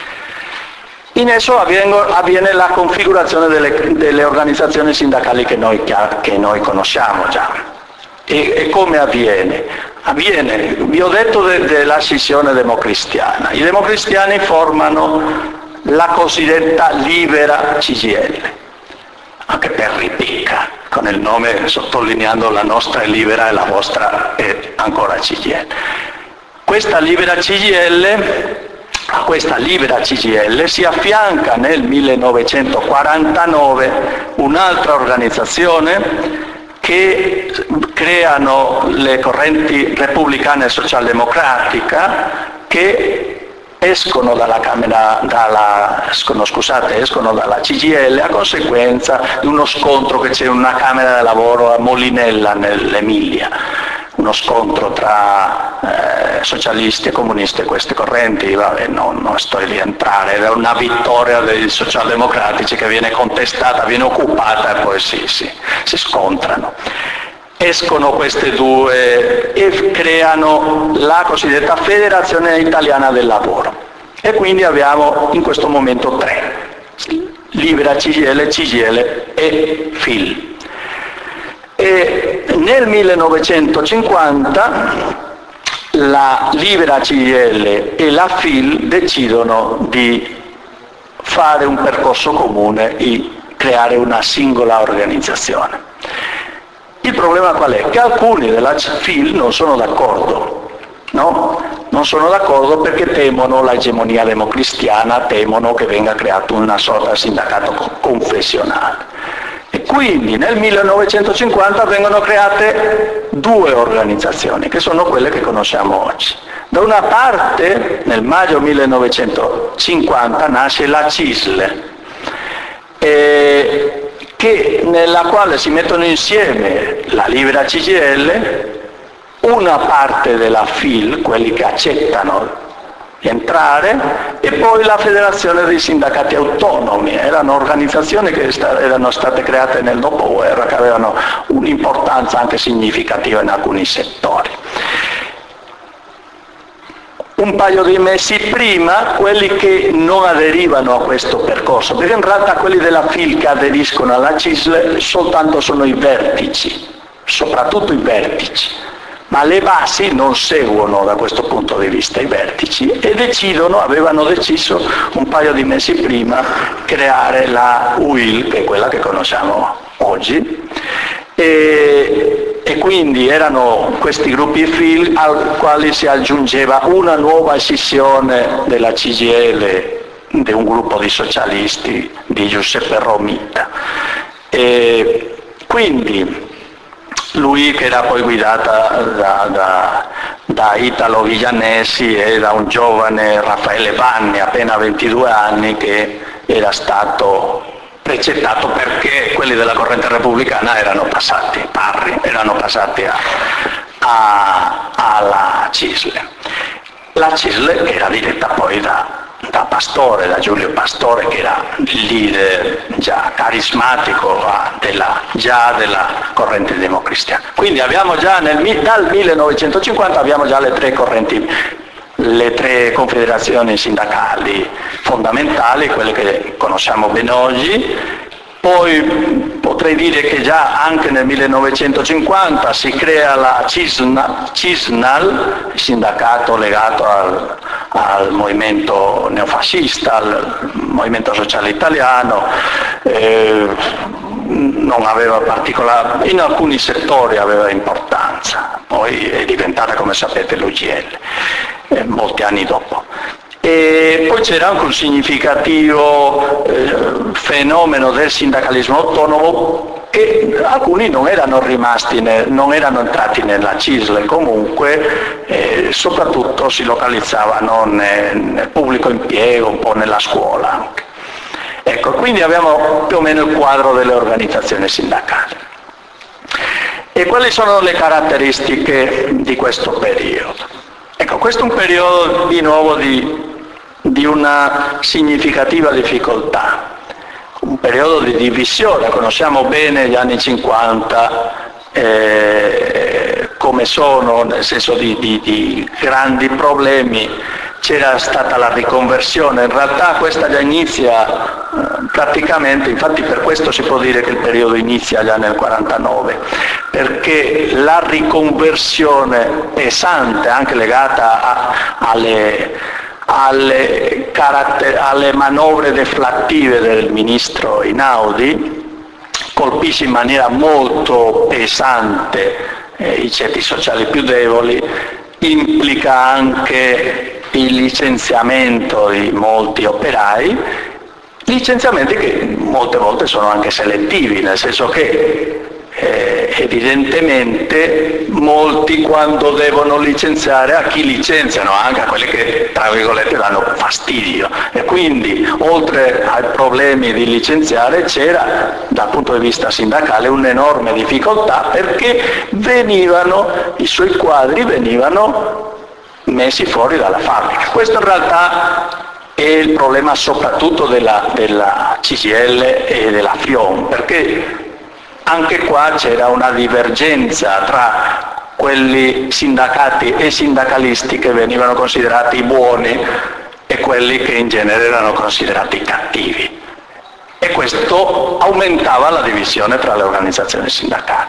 In esso avviene, avviene la configurazione delle, delle organizzazioni sindacali che noi, che noi conosciamo già. E, e come avviene? Avviene, vi ho detto de, della scissione democristiana. I democristiani formano la cosiddetta Libera C G I L, anche per ripicca, con il nome sottolineando la nostra è libera e la vostra è ancora C G I L. Questa Libera C G I L A questa Libera C G I L si affianca nel millenovecentoquarantanove un'altra organizzazione che creano le correnti repubblicane e socialdemocratica che escono dalla Camera, dalla, escono, scusate, escono dalla C G I L a conseguenza di uno scontro che c'è in una Camera del Lavoro a Molinella nell'Emilia. Uno scontro tra eh, socialisti e comunisti e queste correnti, vabbè, non, non sto lì a entrare, era una vittoria dei socialdemocratici che viene contestata, viene occupata e poi si, si, si scontrano. Escono queste due e creano la cosiddetta Federazione Italiana del Lavoro. E quindi abbiamo in questo momento tre, Libera C G I L, C G I L e F I L. E nel millenovecentocinquanta la Libera C G I L e la F I L decidono di fare un percorso comune e creare una singola organizzazione. Il problema qual è? Che alcuni della F I L non sono d'accordo, no? Non sono d'accordo perché temono l'egemonia democristiana, temono che venga creato una sorta di sindacato confessionale. E quindi nel millenovecentocinquanta vengono create due organizzazioni, che sono quelle che conosciamo oggi. Da una parte, nel maggio millenovecentocinquanta, nasce la C I S L, eh, che, nella quale si mettono insieme la Libera C G I L, una parte della F I L, quelli che accettano entrare, e poi la Federazione dei Sindacati Autonomi. Erano organizzazioni che erano state create nel dopoguerra, che avevano un'importanza anche significativa in alcuni settori. Un paio di mesi prima, quelli che non aderivano a questo percorso, perché in realtà quelli della F I L che aderiscono alla C I S L soltanto sono i vertici, soprattutto i vertici, ma le basi non seguono da questo punto di vista i vertici e decidono, avevano deciso un paio di mesi prima creare la U I L, che è quella che conosciamo oggi, e, e quindi erano questi gruppi F I L al quali si aggiungeva una nuova scissione della C G I L di un gruppo di socialisti di Giuseppe Romita. E quindi lui, che era poi guidata da, da, da Italo Viglianesi e da un giovane Raffaele Vanni, appena ventidue anni, che era stato precettato perché quelli della corrente repubblicana erano passati, Parri, erano passati a, a, alla Cisle. La Cisle era diretta poi da, da Pastore, da Giulio Pastore, che era il leader già carismatico della, già della corrente democristiana. Quindi abbiamo già nel, dal millenovecentocinquanta abbiamo già le tre correnti, le tre confederazioni sindacali fondamentali, quelle che conosciamo bene oggi. Poi potrei dire che già anche nel millenovecentocinquanta si crea la Cisna, Cisnal, il sindacato legato al, al movimento neofascista, al movimento sociale italiano. Eh, non aveva particolare, in alcuni settori aveva importanza, poi è diventata, come sapete, l'U G L, eh, molti anni dopo. E poi c'era anche un significativo eh, fenomeno del sindacalismo autonomo, che alcuni non erano rimasti, ne, non erano entrati nella Cisle, comunque eh, soprattutto si localizzavano nel, nel pubblico impiego, un po' nella scuola anche. Ecco, quindi abbiamo più o meno il quadro delle organizzazioni sindacali. E quali sono le caratteristiche di questo periodo? Ecco, questo è un periodo di nuovo di, di una significativa difficoltà, un periodo di divisione. Conosciamo bene gli anni cinquanta eh, come sono, nel senso di, di, di grandi problemi. C'era stata la riconversione, in realtà questa già inizia eh, praticamente, infatti per questo si può dire che il periodo inizia già nel quarantanove, perché la riconversione pesante, anche legata a, alle, alle, caratter- alle manovre deflattive del ministro Einaudi, colpisce in maniera molto pesante eh, i ceti sociali più deboli, implica anche il licenziamento di molti operai, licenziamenti che molte volte sono anche selettivi, nel senso che eh, evidentemente molti, quando devono licenziare, a chi licenziano? Anche a quelli che tra virgolette danno fastidio, e quindi oltre ai problemi di licenziare c'era dal punto di vista sindacale un'enorme difficoltà, perché venivano, i suoi quadri venivano messi fuori dalla fabbrica. Questo in realtà è il problema soprattutto della, della C G I L e della FIOM, perché anche qua c'era una divergenza tra quelli sindacati e sindacalisti che venivano considerati buoni e quelli che in genere erano considerati cattivi, e questo aumentava la divisione tra le organizzazioni sindacali.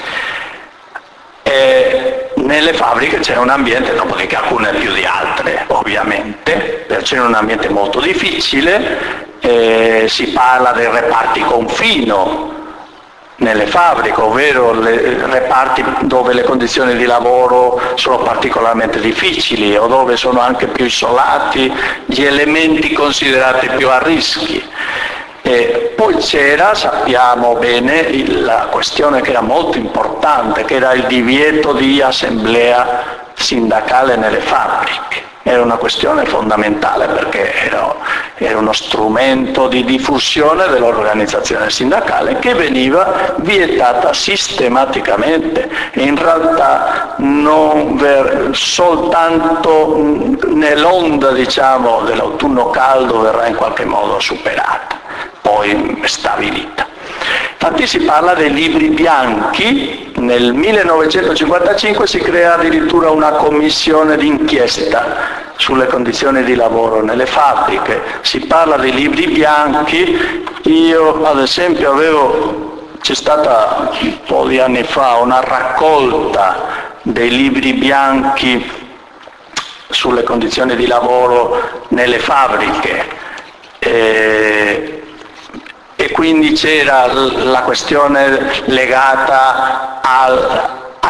E nelle fabbriche c'era un ambiente, dopodiché alcune più di altre ovviamente, c'era un ambiente molto difficile, eh, si parla dei reparti confino nelle fabbriche, ovvero le reparti dove le condizioni di lavoro sono particolarmente difficili o dove sono anche più isolati gli elementi considerati più a rischi. E poi c'era, sappiamo bene, la questione che era molto importante, che era il divieto di assemblea sindacale nelle fabbriche. Era una questione fondamentale, perché era, era uno strumento di diffusione dell'organizzazione sindacale che veniva vietata sistematicamente, e in realtà non ver, soltanto nell'onda, diciamo, dell'autunno caldo verrà in qualche modo superata, poi stabilita. Infatti si parla dei libri bianchi. Nel millenovecentocinquantacinque si crea addirittura una commissione d'inchiesta sulle condizioni di lavoro nelle fabbriche. Si parla dei libri bianchi. Io ad esempio avevo, c'è stata un po' di anni fa una raccolta dei libri bianchi sulle condizioni di lavoro nelle fabbriche. E, E quindi c'era la questione legata al,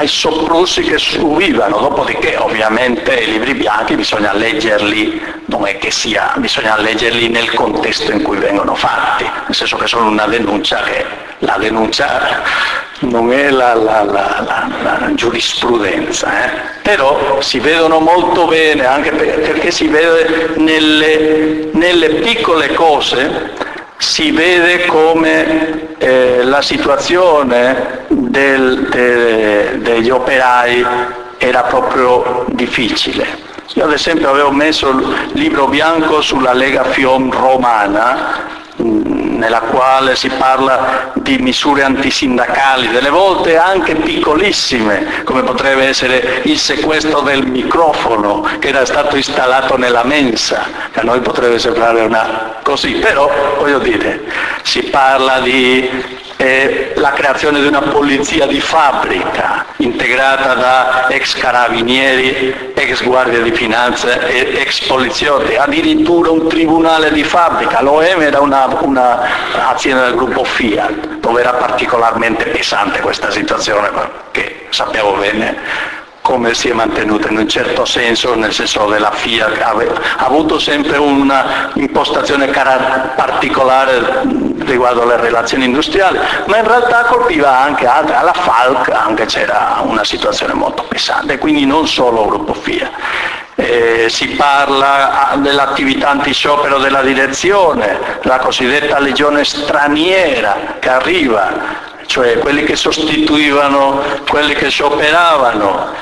ai soprusi che subivano, dopodiché ovviamente i libri bianchi bisogna leggerli, non è che sia, bisogna leggerli nel contesto in cui vengono fatti, nel senso che sono una denuncia che la denuncia non è la, la, la, la, la giurisprudenza, eh? Però si vedono molto bene, anche perché si vede nelle, nelle piccole cose, si vede come eh, la situazione del, de, degli operai era proprio difficile. Io ad esempio avevo messo il libro bianco sulla Lega Fiom romana, nella quale si parla di misure antisindacali, delle volte anche piccolissime, come potrebbe essere il sequestro del microfono che era stato installato nella mensa, che a noi potrebbe sembrare una così, però voglio dire, si parla di eh, la creazione di una polizia di fabbrica integrata da ex carabinieri, ex guardia di finanza e ex poliziotti, addirittura un tribunale di fabbrica. L'O M era una, una azienda del gruppo Fiat, dove era particolarmente pesante questa situazione, perché sappiamo bene come si è mantenuta in un certo senso, nel senso della Fiat ha avuto sempre una impostazione particolare riguardo alle relazioni industriali, ma in realtà colpiva anche altre, alla Falck anche c'era una situazione molto pesante, quindi non solo gruppo Fiat. Eh, si parla dell'attività antisciopero della direzione, la cosiddetta legione straniera che arriva, cioè quelli che sostituivano quelli che scioperavano,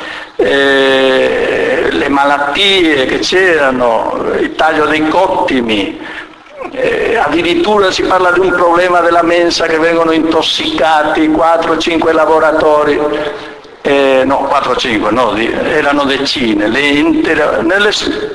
eh, le malattie che c'erano, il taglio dei cottimi, eh, addirittura si parla di un problema della mensa che vengono intossicati quattro cinque lavoratori, eh, no quattro cinque, no, erano decine, le inter... nelle...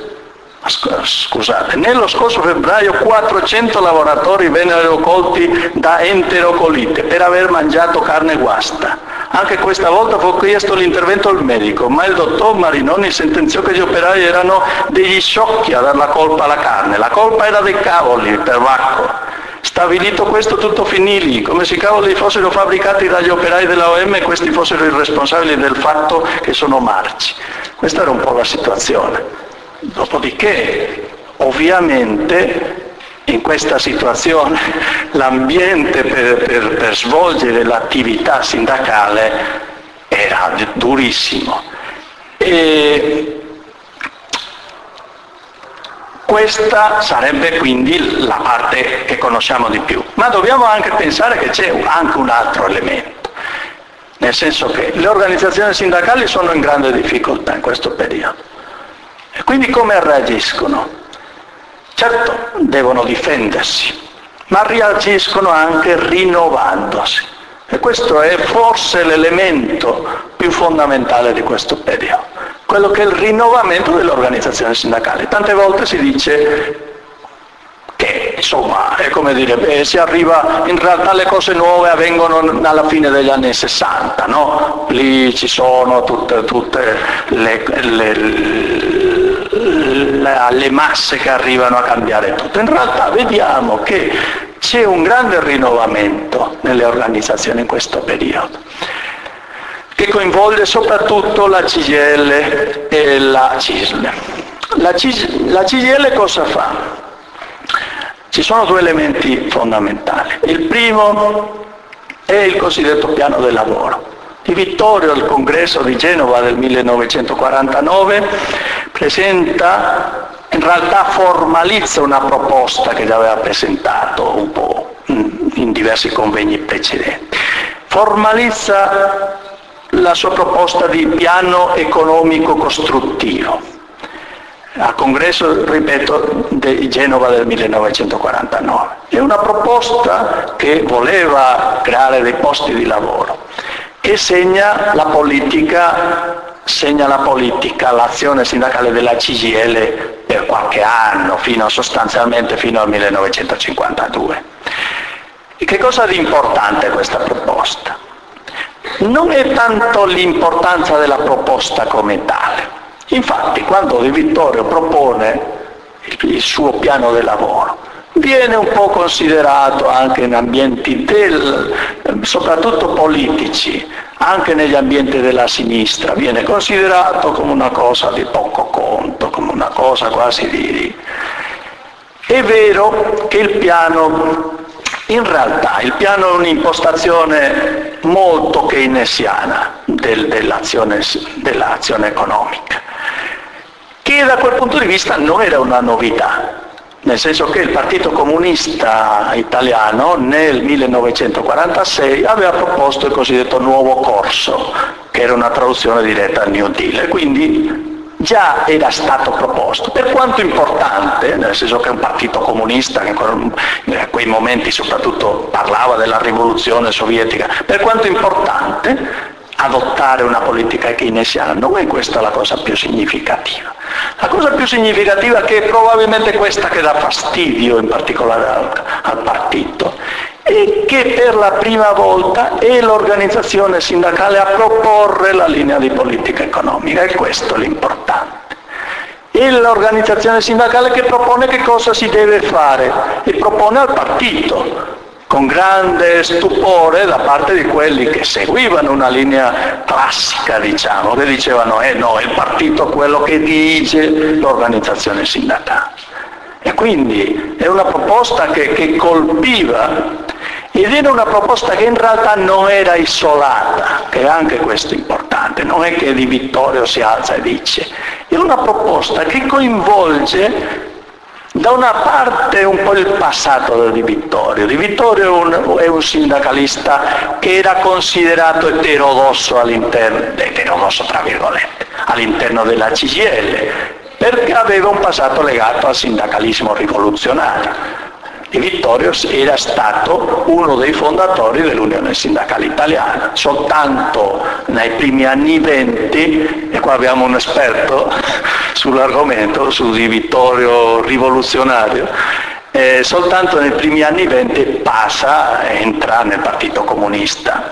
Scusate, nello scorso febbraio quattrocento lavoratori vennero colti da enterocolite per aver mangiato carne guasta. Anche questa volta fu chiesto l'intervento del medico, ma il dottor Marinoni sentenziò che gli operai erano degli sciocchi a dar la colpa alla carne, la colpa era dei cavoli, per Vacco. Stabilito questo, tutto finì lì, come se i cavoli fossero fabbricati dagli operai della O M e questi fossero i responsabili del fatto che sono marci. Questa era un po' la situazione. Dopodiché, ovviamente, in questa situazione l'ambiente per, per, per svolgere l'attività sindacale era durissimo. E questa sarebbe quindi la parte che conosciamo di più. Ma dobbiamo anche pensare che c'è anche un altro elemento, nel senso che le organizzazioni sindacali sono in grande difficoltà in questo periodo. E quindi come reagiscono? Certo, devono difendersi, ma reagiscono anche rinnovandosi. E questo è forse l'elemento più fondamentale di questo periodo, quello che è il rinnovamento delle organizzazioni sindacali. Tante volte si dice che, insomma, è come dire, beh, si arriva, in realtà le cose nuove avvengono alla fine degli anni sessanta, no? Lì ci sono tutte, tutte le, le, le, le masse che arrivano a cambiare tutto. In realtà vediamo che c'è un grande rinnovamento nelle organizzazioni in questo periodo, che coinvolge soprattutto la C G I L e la C I S L. La, C- la C G I L cosa fa? Ci sono due elementi fondamentali. Il primo è il cosiddetto piano del lavoro. Di Vittorio, al congresso di Genova del millenovecentoquarantanove, presenta, in realtà formalizza una proposta che già aveva presentato un po' in diversi convegni precedenti. Formalizza la sua proposta di piano economico costruttivo. Al congresso, ripeto, di Genova del millenovecentoquarantanove. È una proposta che voleva creare dei posti di lavoro, che segna la politica, segna la politica, l'azione sindacale della C G I L per qualche anno, fino sostanzialmente fino al millenovecentocinquantadue. E che cosa di importante è questa proposta? Non è tanto l'importanza della proposta come tale. Infatti, quando Di Vittorio propone il suo piano del lavoro, viene un po' considerato anche in ambienti del, soprattutto politici, anche negli ambienti della sinistra, viene considerato come una cosa di poco conto, come una cosa quasi di... È vero che il piano, in realtà, il piano è un'impostazione molto keynesiana del, dell'azione, dell'azione economica, che da quel punto di vista non era una novità. Nel senso che il Partito Comunista Italiano nel millenovecentoquarantasei aveva proposto il cosiddetto nuovo corso, che era una traduzione diretta al New Deal, e quindi già era stato proposto, per quanto importante, nel senso che un partito comunista che in quei momenti soprattutto parlava della rivoluzione sovietica, per quanto importante adottare una politica keynesiana, non è questa la cosa più significativa. La cosa più significativa, che è probabilmente questa che dà fastidio in particolare al, al partito, è che per la prima volta è l'organizzazione sindacale a proporre la linea di politica economica, e questo è l'importante. È l'organizzazione sindacale che propone che cosa si deve fare, e propone al partito, con grande stupore da parte di quelli che seguivano una linea classica, diciamo, che dicevano eh no, il partito è quello che dice l'organizzazione sindacale. E quindi è una proposta che, che colpiva, ed era una proposta che in realtà non era isolata, che è anche questo importante, non è che Di Vittorio si alza e dice, è una proposta che coinvolge da una parte un po' il passato di Di Vittorio. Di Vittorio è un, è un sindacalista che era considerato eterodosso all'interno, eterodosso tra virgolette, all'interno della C G I L, perché aveva un passato legato al sindacalismo rivoluzionario. Di Vittorio era stato uno dei fondatori dell'Unione Sindacale Italiana, soltanto nei primi anni venti, e qua abbiamo un esperto sull'argomento, su Di Vittorio rivoluzionario, eh, soltanto nei primi anni venti passa, entra nel Partito Comunista,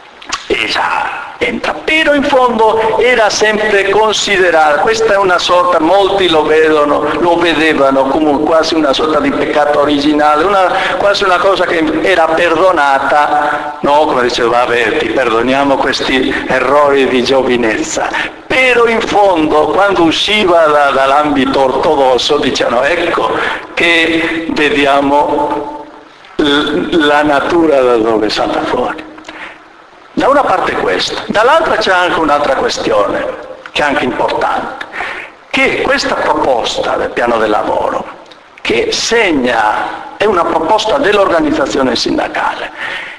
e già entra, però in fondo era sempre considerato, questa è una sorta, molti lo vedono, lo vedevano come quasi una sorta di peccato originale, una, quasi una cosa che era perdonata, no? Come diceva, vabbè, ti perdoniamo questi errori di giovinezza, però in fondo quando usciva da, dall'ambito ortodosso dicevano ecco che vediamo l- la natura da dove è stata fuori. Da una parte questo, dall'altra c'è anche un'altra questione, che è anche importante, che questa proposta del piano del lavoro, che segna, è una proposta dell'organizzazione sindacale,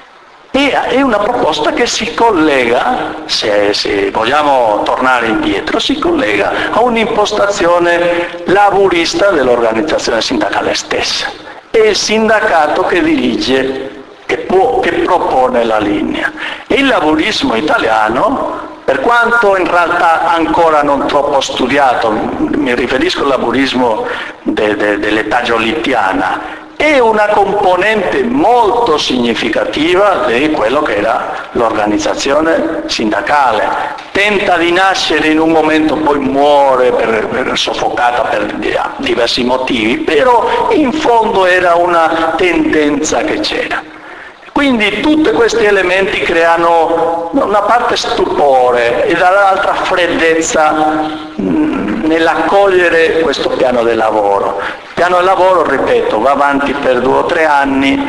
e è una proposta che si collega, se, se vogliamo tornare indietro, si collega a un'impostazione laburista dell'organizzazione sindacale stessa. È il sindacato che dirige, Che, può, che propone la linea. E il laburismo italiano, per quanto in realtà ancora non troppo studiato, mi riferisco al laburismo de, de, dell'età giolittiana, è una componente molto significativa di quello che era l'organizzazione sindacale. Tenta di nascere in un momento, poi muore per, per, soffocata per diversi motivi, però in fondo era una tendenza che c'era. Quindi tutti questi elementi creano da una parte stupore e dall'altra freddezza mh, nell'accogliere questo piano del lavoro. Il piano del lavoro, ripeto, va avanti per due o tre anni,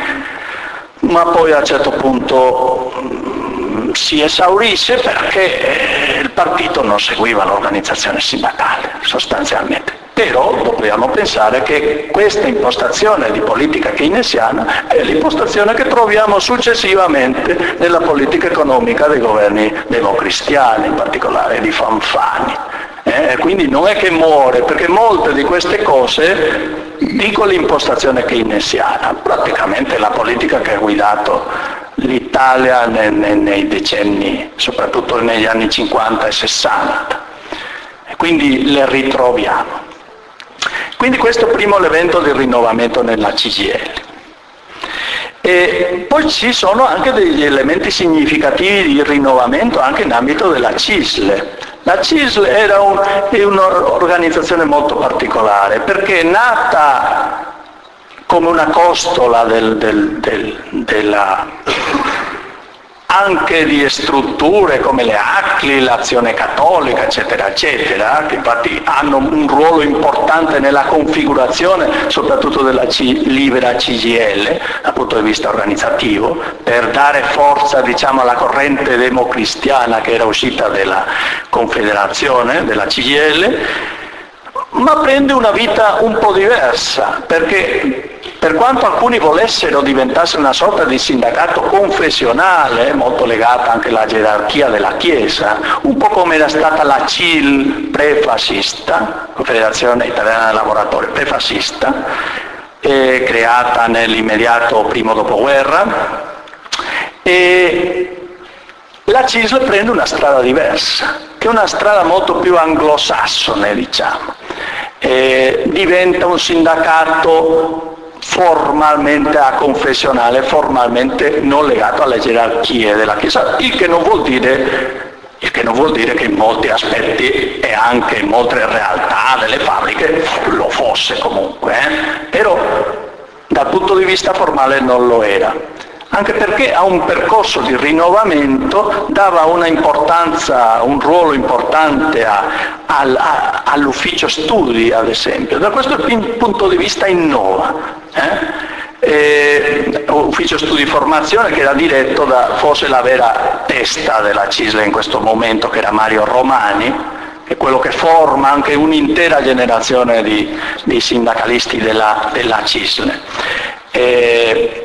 ma poi a un certo punto mh, si esaurisce perché il partito non seguiva l'organizzazione sindacale, sostanzialmente. Però dobbiamo pensare che questa impostazione di politica keynesiana è l'impostazione che troviamo successivamente nella politica economica dei governi democristiani, in particolare di Fanfani. Eh, quindi non è che muore, perché molte di queste cose, dico l'impostazione keynesiana, praticamente la politica che ha guidato l'Italia nei, nei, nei decenni, soprattutto negli anni cinquanta e sessanta. E quindi le ritroviamo. Quindi questo è il primo evento di rinnovamento nella C G I L. E poi ci sono anche degli elementi significativi di rinnovamento anche in ambito della C I S L. La C I S L era un, è un'organizzazione molto particolare perché è nata come una costola del, del, del, della, anche di strutture come le A C L I, l'Azione Cattolica, eccetera, eccetera, che infatti hanno un ruolo importante nella configurazione soprattutto della C, libera C G I L dal punto di vista organizzativo, per dare forza, diciamo, alla corrente democristiana che era uscita dalla Confederazione, della C G I L, ma prende una vita un po' diversa, perché per quanto alcuni volessero diventasse una sorta di sindacato confessionale, molto legata anche alla gerarchia della Chiesa, un po' come era stata la C I L prefascista, Confederazione Italiana dei Lavoratori prefascista, eh, creata nell'immediato primo dopoguerra, e la C I S L prende una strada diversa, che è una strada molto più anglosassone, diciamo. E diventa un sindacato formalmente aconfessionale, formalmente non legato alle gerarchie della Chiesa, il che non vuol dire, il che non vuol dire che in molti aspetti e anche in molte realtà delle fabbriche lo fosse comunque, eh? Però dal punto di vista formale non lo era. Anche perché a un percorso di rinnovamento dava una importanza, un ruolo importante a, a, a, all'ufficio studi, ad esempio. Da questo punto di vista innova. Eh? E, ufficio studi formazione che era diretto da forse la vera testa della C I S L in questo momento, che era Mario Romani, che è quello che forma anche un'intera generazione di, di sindacalisti della, della C I S L. E,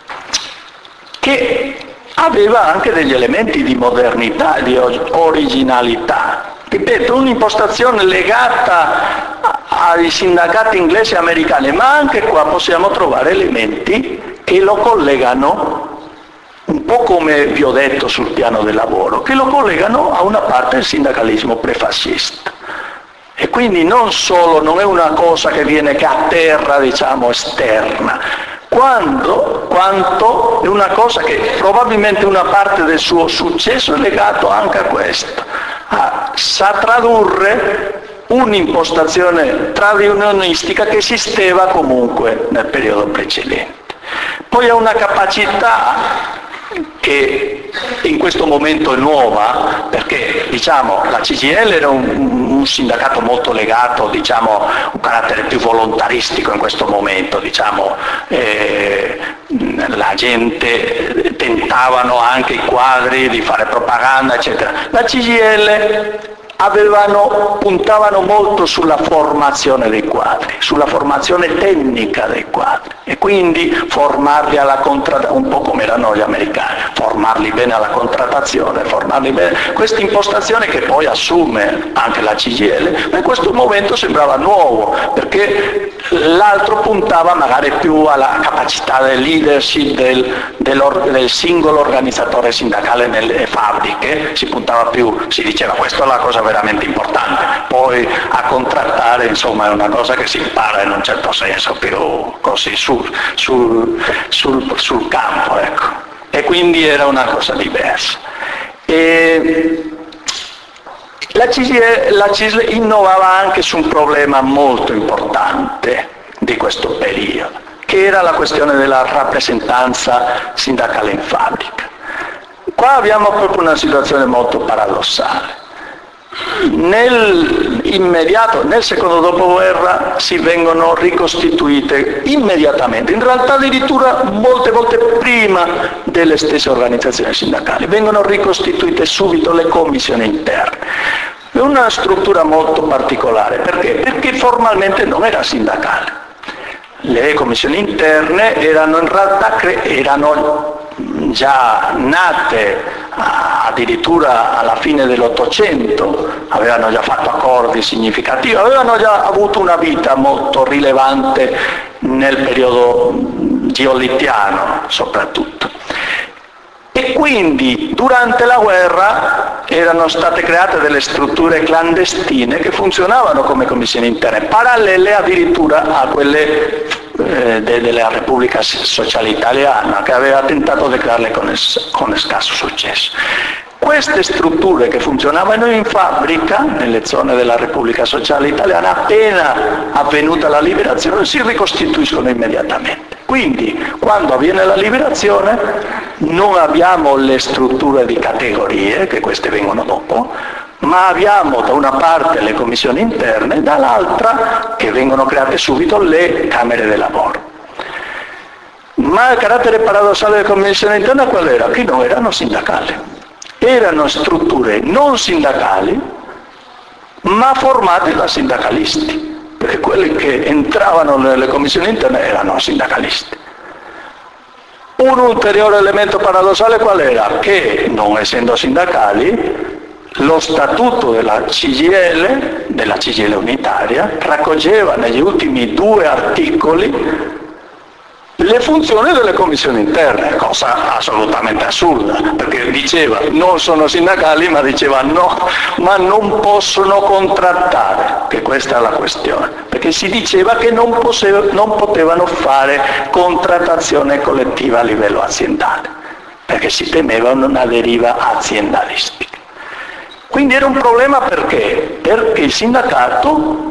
che aveva anche degli elementi di modernità, di originalità. Ripeto, un'impostazione legata ai sindacati inglesi e americani, ma anche qua possiamo trovare elementi che lo collegano, un po' come vi ho detto sul piano del lavoro, che lo collegano a una parte del sindacalismo prefascista. E quindi non solo, non è una cosa che viene che a terra, diciamo, esterna, Quando, quanto è una cosa che probabilmente una parte del suo successo è legato anche a questo, a sa tradurre un'impostazione tradizionistica che esisteva comunque nel periodo precedente. Poi ha una capacità che in questo momento è nuova, perché diciamo la C G I L era un, un sindacato molto legato, diciamo, un carattere più volontaristico in questo momento, diciamo, eh, la gente tentavano anche i quadri di fare propaganda, eccetera. La C G I L avevano, puntavano molto sulla formazione dei quadri, sulla formazione tecnica dei quadri, e quindi formarli alla contrattazione, un po' come erano gli americani, formarli bene alla contrattazione, formarli bene, questa impostazione che poi assume anche la C G I L, ma in questo momento sembrava nuovo, perché l'altro puntava magari più alla capacità del leadership del, del singolo organizzatore sindacale nelle fabbriche, si puntava più, si diceva questa è la cosa veramente importante, poi a contrattare insomma è una cosa che si impara in un certo senso più così sul, sul, sul, sul campo, ecco. E quindi era una cosa diversa. E la C I S L innovava anche su un problema molto importante di questo periodo, che era la questione della rappresentanza sindacale in fabbrica. Qua abbiamo proprio una situazione molto paradossale. Nell'immediato, nel secondo dopoguerra si vengono ricostituite immediatamente, in realtà addirittura molte volte prima delle stesse organizzazioni sindacali, vengono ricostituite subito le commissioni interne. È una struttura molto particolare, perché? Perché formalmente non era sindacale. Le commissioni interne erano in realtà cre- erano già nate addirittura alla fine dell'Ottocento, avevano già fatto accordi significativi, avevano già avuto una vita molto rilevante nel periodo giolittiano soprattutto. E quindi durante la guerra erano state create delle strutture clandestine che funzionavano come commissioni interne, parallele addirittura a quelle eh, de, della Repubblica Sociale Italiana, che aveva tentato di crearle con, es, con scarso successo. Queste strutture che funzionavano in fabbrica, nelle zone della Repubblica Sociale Italiana, appena avvenuta la liberazione, si ricostituiscono immediatamente. Quindi, quando avviene la liberazione, non abbiamo le strutture di categorie, che queste vengono dopo, ma abbiamo da una parte le commissioni interne e dall'altra, che vengono create subito, le camere del lavoro. Ma il carattere paradossale delle commissioni interne qual era? Che non erano sindacali. Erano strutture non sindacali, ma formate da sindacalisti, perché quelli che entravano nelle commissioni interne erano sindacalisti. Un ulteriore elemento paradossale qual era? Che, non essendo sindacali, lo statuto della C G I L, della C G I L unitaria, raccoglieva negli ultimi due articoli le funzioni delle commissioni interne, cosa assolutamente assurda, perché diceva non sono sindacali, ma diceva no, ma non possono contrattare, che questa è la questione, perché si diceva che non, posse- non potevano fare contrattazione collettiva a livello aziendale, perché si temeva una deriva aziendalistica. Quindi era un problema perché? Perché il sindacato,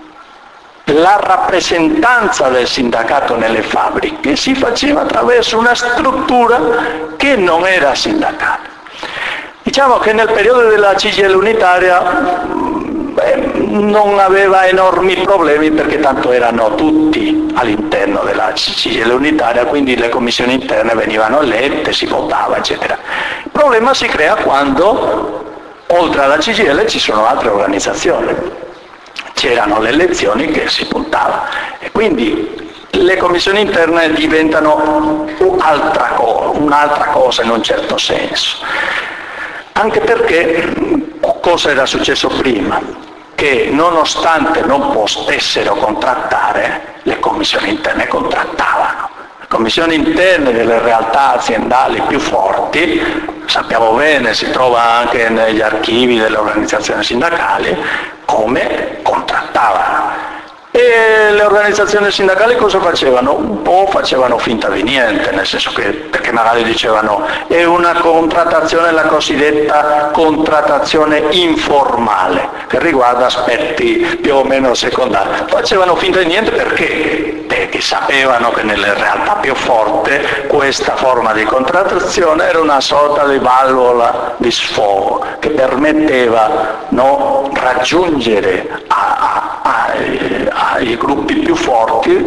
la rappresentanza del sindacato nelle fabbriche si faceva attraverso una struttura che non era sindacale. Diciamo che nel periodo della C G I L unitaria beh, non aveva enormi problemi perché tanto erano tutti all'interno della C G I L unitaria, quindi le commissioni interne venivano elette, si votava, eccetera. Il problema si crea quando, oltre alla C G I L, ci sono altre organizzazioni. C'erano le elezioni che si puntava e quindi le commissioni interne diventano un'altra cosa, un'altra cosa in un certo senso. Anche perché cosa era successo prima? Che nonostante non potessero contrattare, le commissioni interne contrattavano. Le commissioni interne delle realtà aziendali più forti, sappiamo bene, si trova anche negli archivi delle organizzazioni sindacali, come contrattavano. E le organizzazioni sindacali cosa facevano? Un po' facevano finta di niente, nel senso che, perché magari dicevano è una contrattazione, la cosiddetta contrattazione informale, che riguarda aspetti più o meno secondari. Facevano finta di niente perché? Perché sapevano che nelle realtà più forti questa forma di contrattazione era una sorta di valvola di sfogo che permetteva no, raggiungere a, a, a, ai gruppi più forti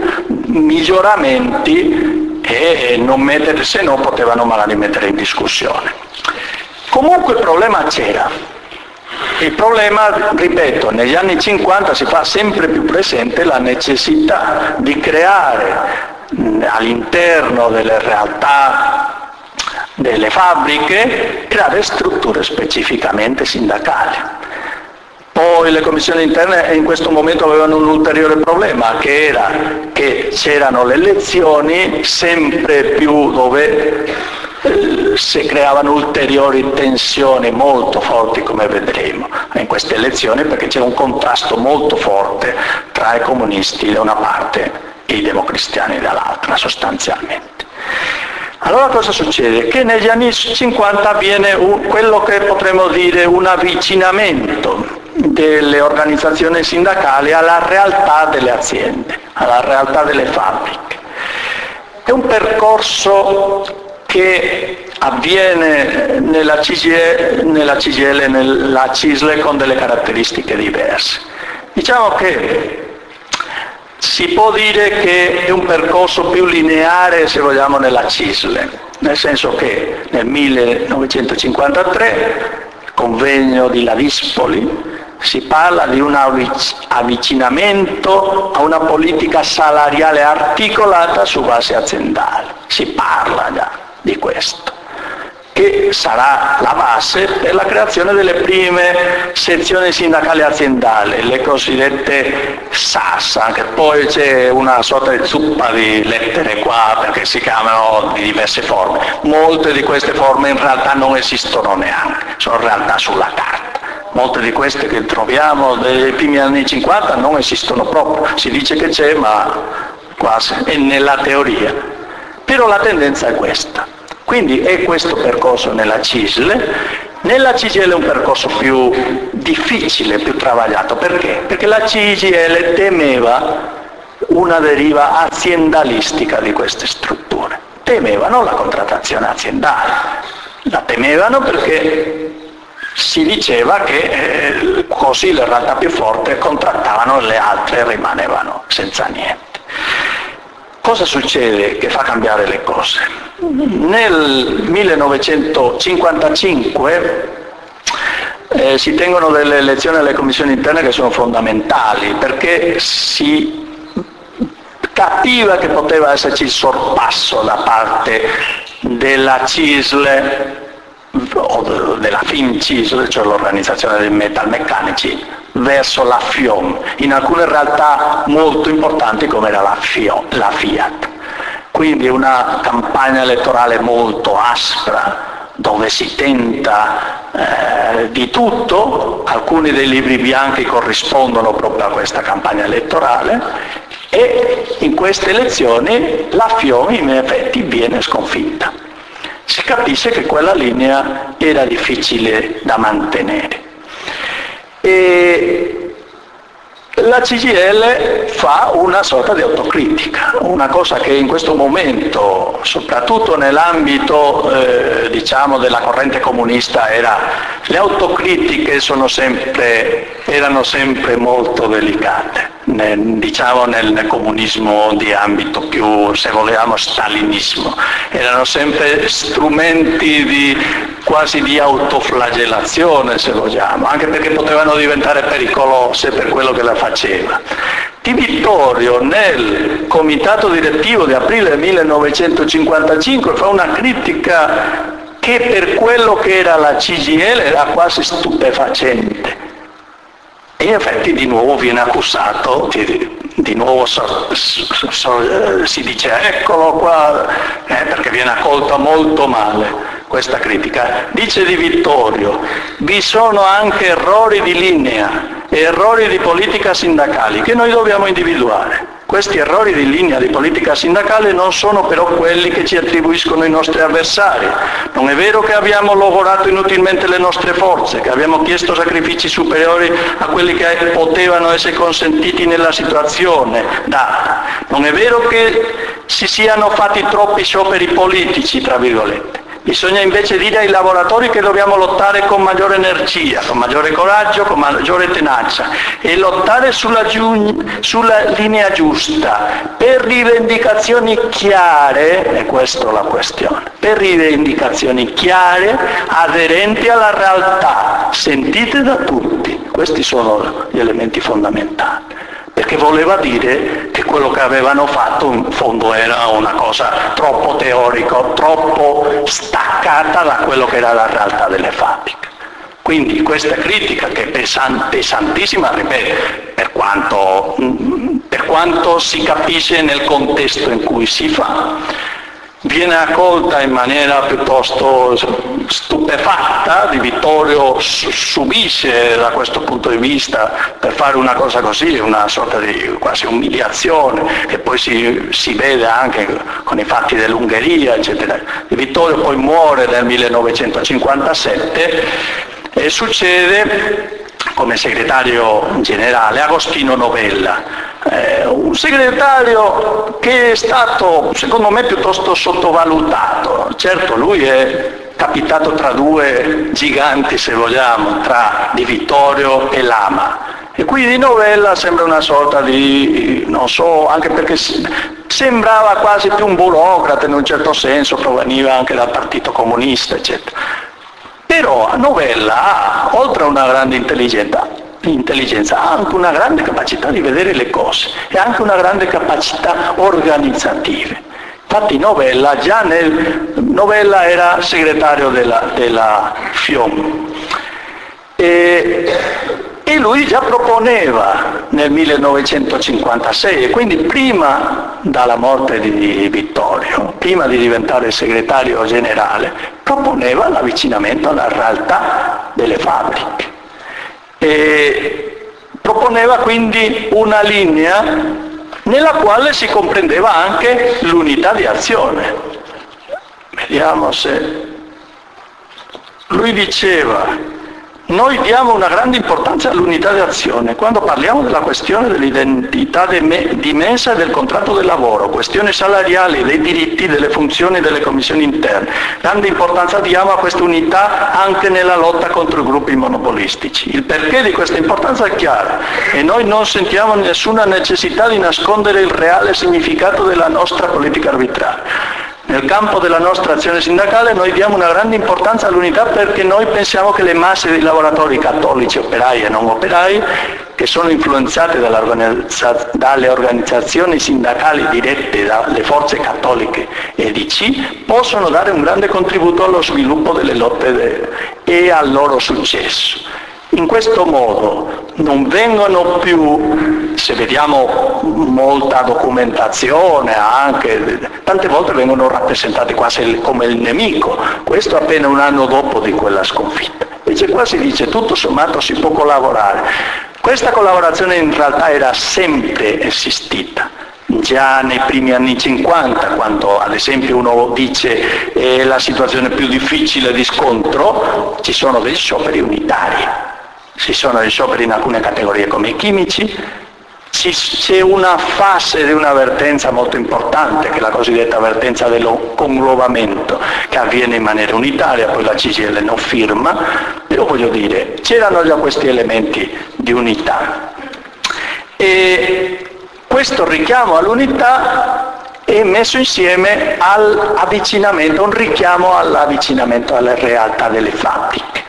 miglioramenti e non mettere, se no potevano magari mettere in discussione. Comunque il problema c'era. Il problema, ripeto, negli anni cinquanta si fa sempre più presente la necessità di creare all'interno delle realtà, delle fabbriche, creare strutture specificamente sindacali. Poi le commissioni interne in questo momento avevano un ulteriore problema, che era che c'erano le elezioni sempre più dove si creavano ulteriori tensioni molto forti, come vedremo in queste elezioni, perché c'era un contrasto molto forte tra i comunisti da una parte e i democristiani dall'altra, sostanzialmente. Allora cosa succede? Che negli anni cinquanta avviene un, quello che potremmo dire un avvicinamento delle organizzazioni sindacali alla realtà delle aziende, alla realtà delle fabbriche. È un percorso che avviene nella C G I L, nella C G I L e nella C I S L con delle caratteristiche diverse. Diciamo che si può dire che è un percorso più lineare, se vogliamo, nella C I S L, nel senso che nel millenovecentocinquantatré, il convegno di Ladispoli, si parla di un avvicinamento a una politica salariale articolata su base aziendale. Si parla già di questo, che sarà la base per la creazione delle prime sezioni sindacali aziendali, le cosiddette S A S, anche poi c'è una sorta di zuppa di lettere qua perché si chiamano di diverse forme. Molte di queste forme in realtà non esistono neanche, sono in realtà sulla carta. Molte di queste che troviamo dei primi anni cinquanta non esistono proprio, si dice che c'è ma quasi è nella teoria, però la tendenza è questa. Quindi è questo percorso nella C I S L Nella C G I L è un percorso più difficile, più travagliato. Perché? Perché la C G I L temeva una deriva aziendalistica di queste strutture. Temevano la contrattazione aziendale. La temevano perché si diceva che eh, così le realtà più forti contrattavano e le altre rimanevano senza niente. Cosa succede che fa cambiare le cose? Nel millenovecentocinquantacinque eh, si tengono delle elezioni alle commissioni interne che sono fondamentali, perché si capiva che poteva esserci il sorpasso da parte della C I S L o della Film C I S L, cioè l'organizzazione dei metalmeccanici, verso la F I O M, in alcune realtà molto importanti come era la, F I O, la Fiat. Quindi una campagna elettorale molto aspra, dove si tenta eh, di tutto. Alcuni dei libri bianchi corrispondono proprio a questa campagna elettorale, e in queste elezioni la F I O M in effetti viene sconfitta. Si capisce che quella linea era difficile da mantenere. E la C G I L fa una sorta di autocritica, una cosa che in questo momento, soprattutto nell'ambito eh, diciamo della corrente comunista, era, le autocritiche sono sempre, erano sempre molto delicate, nel, diciamo nel, nel comunismo di ambito più, se vogliamo, stalinismo, erano sempre strumenti di quasi di autoflagellazione, se vogliamo, anche perché potevano diventare pericolose per quello che la faceva. Di Vittorio nel comitato direttivo di aprile millenovecentocinquantacinque fa una critica che per quello che era la C G I L era quasi stupefacente. E in effetti di nuovo viene accusato, di, di nuovo so, so, so, si dice eccolo qua, eh, perché viene accolta molto male questa critica. Dice Di Vittorio, vi sono anche errori di linea e errori di politica sindacali che noi dobbiamo individuare. Questi errori di linea di politica sindacale non sono però quelli che ci attribuiscono i nostri avversari. Non è vero che abbiamo lavorato inutilmente le nostre forze, che abbiamo chiesto sacrifici superiori a quelli che potevano essere consentiti nella situazione data. Non è vero che si siano fatti troppi scioperi politici, tra virgolette. Bisogna invece dire ai lavoratori che dobbiamo lottare con maggiore energia, con maggiore coraggio, con maggiore tenacia e lottare sulla, giu- sulla linea giusta, per rivendicazioni chiare, e questa è la questione, per rivendicazioni chiare, aderenti alla realtà, sentite da tutti. Questi sono gli elementi fondamentali. Perché voleva dire che quello che avevano fatto in fondo era una cosa troppo teorica, troppo staccata da quello che era la realtà delle fabbriche. Quindi questa critica, che è pesan- pesantissima, ripeto, per quanto, per quanto si capisce nel contesto in cui si fa, viene accolta in maniera piuttosto stupefatta. Di Vittorio subisce da questo punto di vista, per fare una cosa così, una sorta di quasi umiliazione, che poi si, si vede anche con i fatti dell'Ungheria, eccetera. Di Vittorio poi muore nel millenovecentocinquantasette e succede come segretario generale Agostino Novella, eh, un segretario che è stato secondo me piuttosto sottovalutato. Certo, lui è capitato tra due giganti, se vogliamo, tra Di Vittorio e Lama, e quindi Novella sembra una sorta di, non so, anche perché sembrava quasi più un burocrate in un certo senso, proveniva anche dal Partito Comunista, eccetera. Però Novella ha, oltre a una grande intelligenza, intelligenza, ha anche una grande capacità di vedere le cose e anche una grande capacità organizzativa. Infatti Novella, già nel Novella era segretario della, della F I O M e, e lui già proponeva nel millenovecentocinquantasei, e quindi prima dalla morte di Vittorio, prima di diventare segretario generale, proponeva l'avvicinamento alla realtà delle fabbriche e proponeva quindi una linea nella quale si comprendeva anche l'unità di azione. Vediamo se lui diceva: noi diamo una grande importanza all'unità di azione. Quando parliamo della questione dell'identità di mesa e del contratto del lavoro, questioni salariali, dei diritti, delle funzioni delle commissioni interne, grande importanza diamo a questa unità anche nella lotta contro i gruppi monopolistici. Il perché di questa importanza è chiaro e noi non sentiamo nessuna necessità di nascondere il reale significato della nostra politica arbitraria. Nel campo della nostra azione sindacale noi diamo una grande importanza all'unità perché noi pensiamo che le masse di lavoratori cattolici, operai e non operai, che sono influenzate dalle organizzazioni sindacali dirette dalle forze cattoliche e D C, possono dare un grande contributo allo sviluppo delle lotte e al loro successo. In questo modo non vengono più, se vediamo molta documentazione anche, tante volte vengono rappresentati quasi come il nemico, questo appena un anno dopo di quella sconfitta. Invece qua si dice tutto sommato si può collaborare. Questa collaborazione in realtà era sempre esistita. Già nei primi anni cinquanta, quando ad esempio uno dice è la situazione più difficile di scontro, ci sono dei scioperi unitari. Ci sono dei scioperi in alcune categorie come i chimici, c'è una fase di un'avvertenza molto importante, che è la cosiddetta avvertenza dello conglobamento, che avviene in maniera unitaria, poi la C G I L non firma, però voglio dire, c'erano già questi elementi di unità. E questo richiamo all'unità è messo insieme all'avvicinamento, un richiamo all'avvicinamento alle realtà delle fabbriche.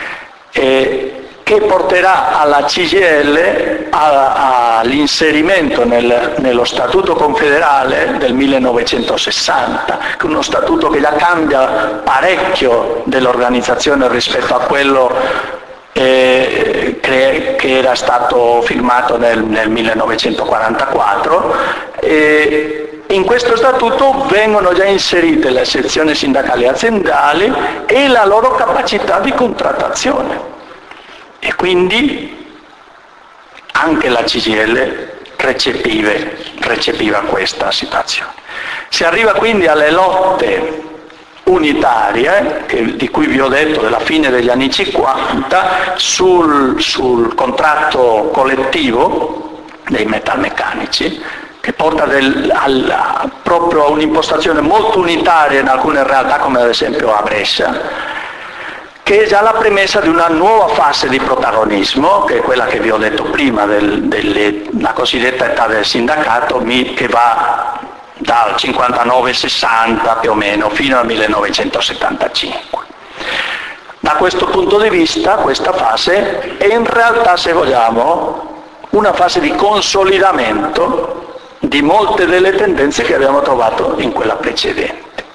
E che porterà alla C G I L all'inserimento nel, nello Statuto Confederale del millenovecentosessanta, che è uno statuto che già cambia parecchio dell'organizzazione rispetto a quello eh, che, che era stato firmato nel, nel millenovecentoquarantaquattro. E in questo statuto vengono già inserite le sezioni sindacali aziendali e la loro capacità di contrattazione. E quindi anche la C G I L recepive, recepiva questa situazione. Si arriva quindi alle lotte unitarie, che, di cui vi ho detto della fine degli anni cinquanta, sul, sul contratto collettivo dei metalmeccanici, che porta del, al, proprio a un'impostazione molto unitaria in alcune realtà, come ad esempio a Brescia, che è già la premessa di una nuova fase di protagonismo, che è quella che vi ho detto prima, del, della cosiddetta età del sindacato, che va dal cinquantanove sessanta più o meno fino al millenovecentosettantacinque. Da questo punto di vista questa fase è in realtà, se vogliamo, una fase di consolidamento di molte delle tendenze che abbiamo trovato in quella precedente.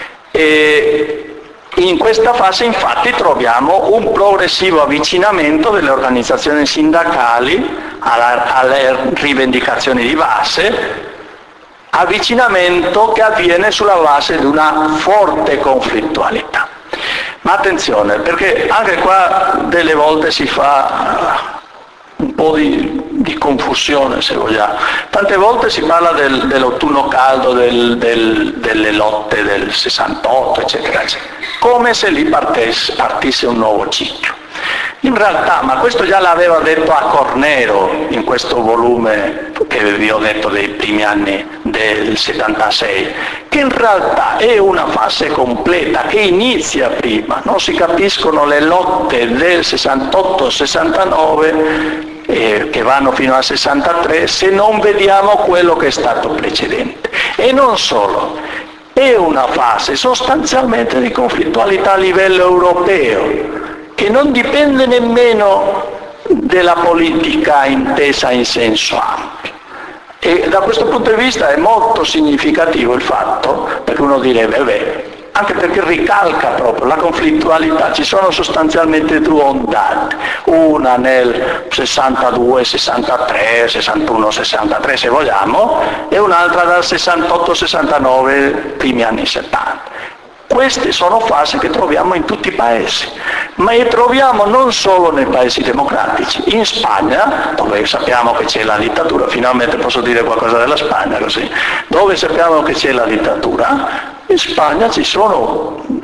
E in questa fase infatti troviamo un progressivo avvicinamento delle organizzazioni sindacali alla, alle rivendicazioni di base, avvicinamento che avviene sulla base di una forte conflittualità. Ma attenzione, perché anche qua delle volte si fa un po' di, di confusione, se vogliamo. Tante volte si parla del, dell'autunno caldo, del, del, delle lotte del sessantotto, eccetera, eccetera, come se lì partesse, partisse un nuovo ciclo. In realtà, ma questo già l'aveva detto a Cornero in questo volume che vi ho detto dei primi anni del settantasei, che in realtà è una fase completa che inizia prima, non si capiscono le lotte del sessantotto sessantanove eh, che vanno fino al sessantatré se non vediamo quello che è stato precedente. E non solo, è una fase sostanzialmente di conflittualità a livello europeo, che non dipende nemmeno della politica intesa in senso ampio. E da questo punto di vista è molto significativo il fatto, perché uno direbbe, beh, anche perché ricalca proprio la conflittualità, ci sono sostanzialmente due ondate, una nel sessantadue sessantatré, sessantuno sessantatré se vogliamo, e un'altra dal sessantotto sessantanove, primi anni settanta. Queste sono fasi che troviamo in tutti i paesi, ma le troviamo non solo nei paesi democratici. In Spagna, dove sappiamo che c'è la dittatura, finalmente posso dire qualcosa della Spagna così, dove sappiamo che c'è la dittatura, in Spagna ci sono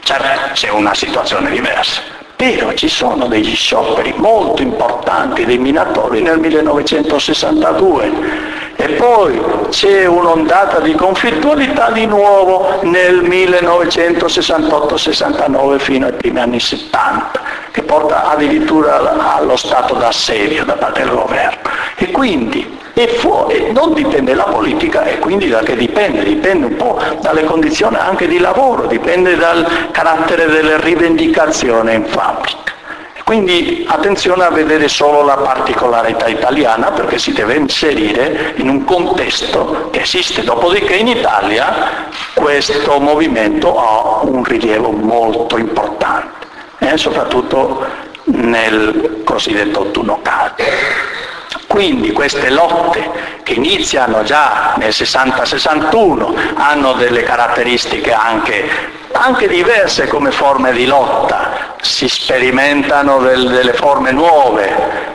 Certo, c'è una situazione diversa, però ci sono degli scioperi molto importanti dei minatori nel millenovecentosessantadue e poi c'è un'ondata di conflittualità di nuovo nel millenovecentosessantotto sessantanove fino ai primi anni settanta, che porta addirittura allo stato d'assedio da parte del governo. E quindi e fuori, non dipende la politica, e quindi da che dipende? Dipende un po' dalle condizioni anche di lavoro, dipende dal carattere delle rivendicazioni in fabbrica. Quindi attenzione a vedere solo la particolarità italiana, perché si deve inserire in un contesto che esiste, dopodiché in Italia questo movimento ha un rilievo molto importante, eh, soprattutto nel cosiddetto autunno caldo. Quindi queste lotte che iniziano già nel sessanta sessantuno hanno delle caratteristiche anche, anche diverse come forme di lotta, si sperimentano del, delle forme nuove.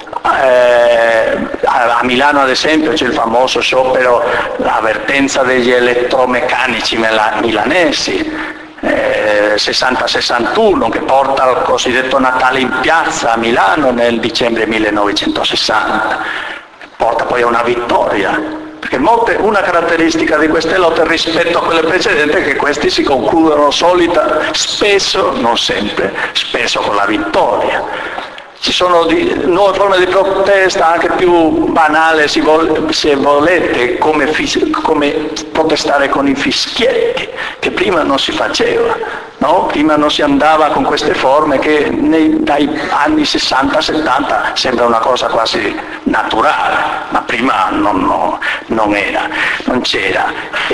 Eh, a Milano ad esempio c'è il famoso sciopero, l'avvertenza degli elettromeccanici milanesi, Eh, sessanta sessantuno, che porta al cosiddetto Natale in piazza a Milano nel dicembre millenovecentosessanta, porta poi a una vittoria, perché molte, una caratteristica di queste lotte rispetto a quelle precedenti è che questi si concludono solita, spesso, non sempre, spesso con la vittoria. Ci sono di, nuove forme di protesta, anche più banale se volete, come, fis, come protestare con i fischietti, che prima non si faceva, no? Prima non si andava con queste forme che nei, dai anni sessanta settanta sembra una cosa quasi naturale, ma prima non, no, non era, non c'era.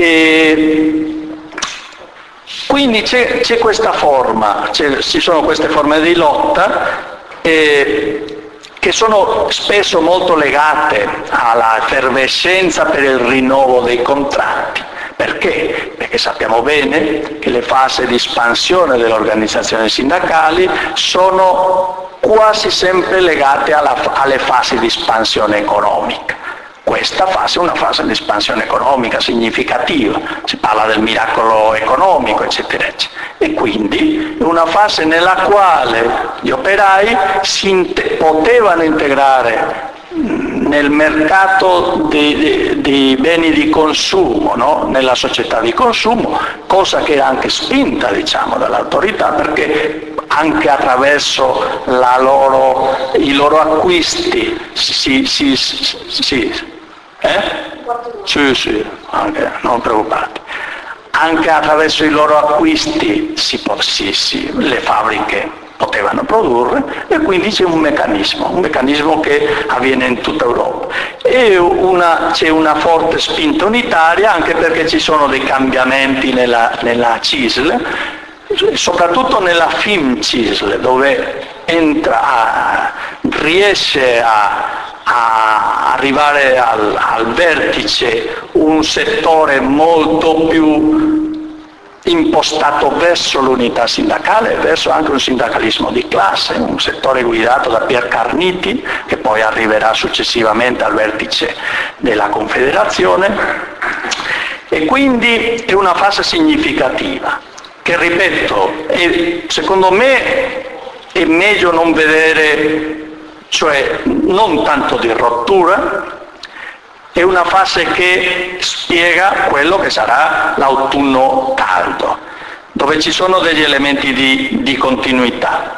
E quindi c'è, c'è questa forma, c'è, ci sono queste forme di lotta, Eh, che sono spesso molto legate alla effervescenza per il rinnovo dei contratti. Perché? Perché sappiamo bene che le fasi di espansione delle organizzazioni sindacali sono quasi sempre legate alla, alle fasi di espansione economica. Questa fase è una fase di espansione economica significativa, si parla del miracolo economico, eccetera, eccetera. E quindi è una fase nella quale gli operai si inte- potevano integrare nel mercato dei, dei, dei beni di consumo, no? Nella società di consumo, cosa che era anche spinta, diciamo, dall'autorità, perché anche attraverso la loro, i loro acquisti si, si, si, si eh? Sì, sì, anche, non preoccupate. Anche attraverso i loro acquisti si, si, si, le fabbriche potevano produrre, e quindi c'è un meccanismo, un meccanismo che avviene in tutta Europa. E una, c'è una forte spinta unitaria, anche perché ci sono dei cambiamenti nella, nella C I S L, soprattutto nella F I M C I S L, dove entra, a, riesce a a arrivare al, al vertice un settore molto più impostato verso l'unità sindacale, verso anche un sindacalismo di classe, un settore guidato da Pier Carniti, che poi arriverà successivamente al vertice della Confederazione, e quindi è una fase significativa che, ripeto, è, secondo me è meglio non vedere, cioè non tanto di rottura, è una fase che spiega quello che sarà l'autunno caldo, dove ci sono degli elementi di, di continuità,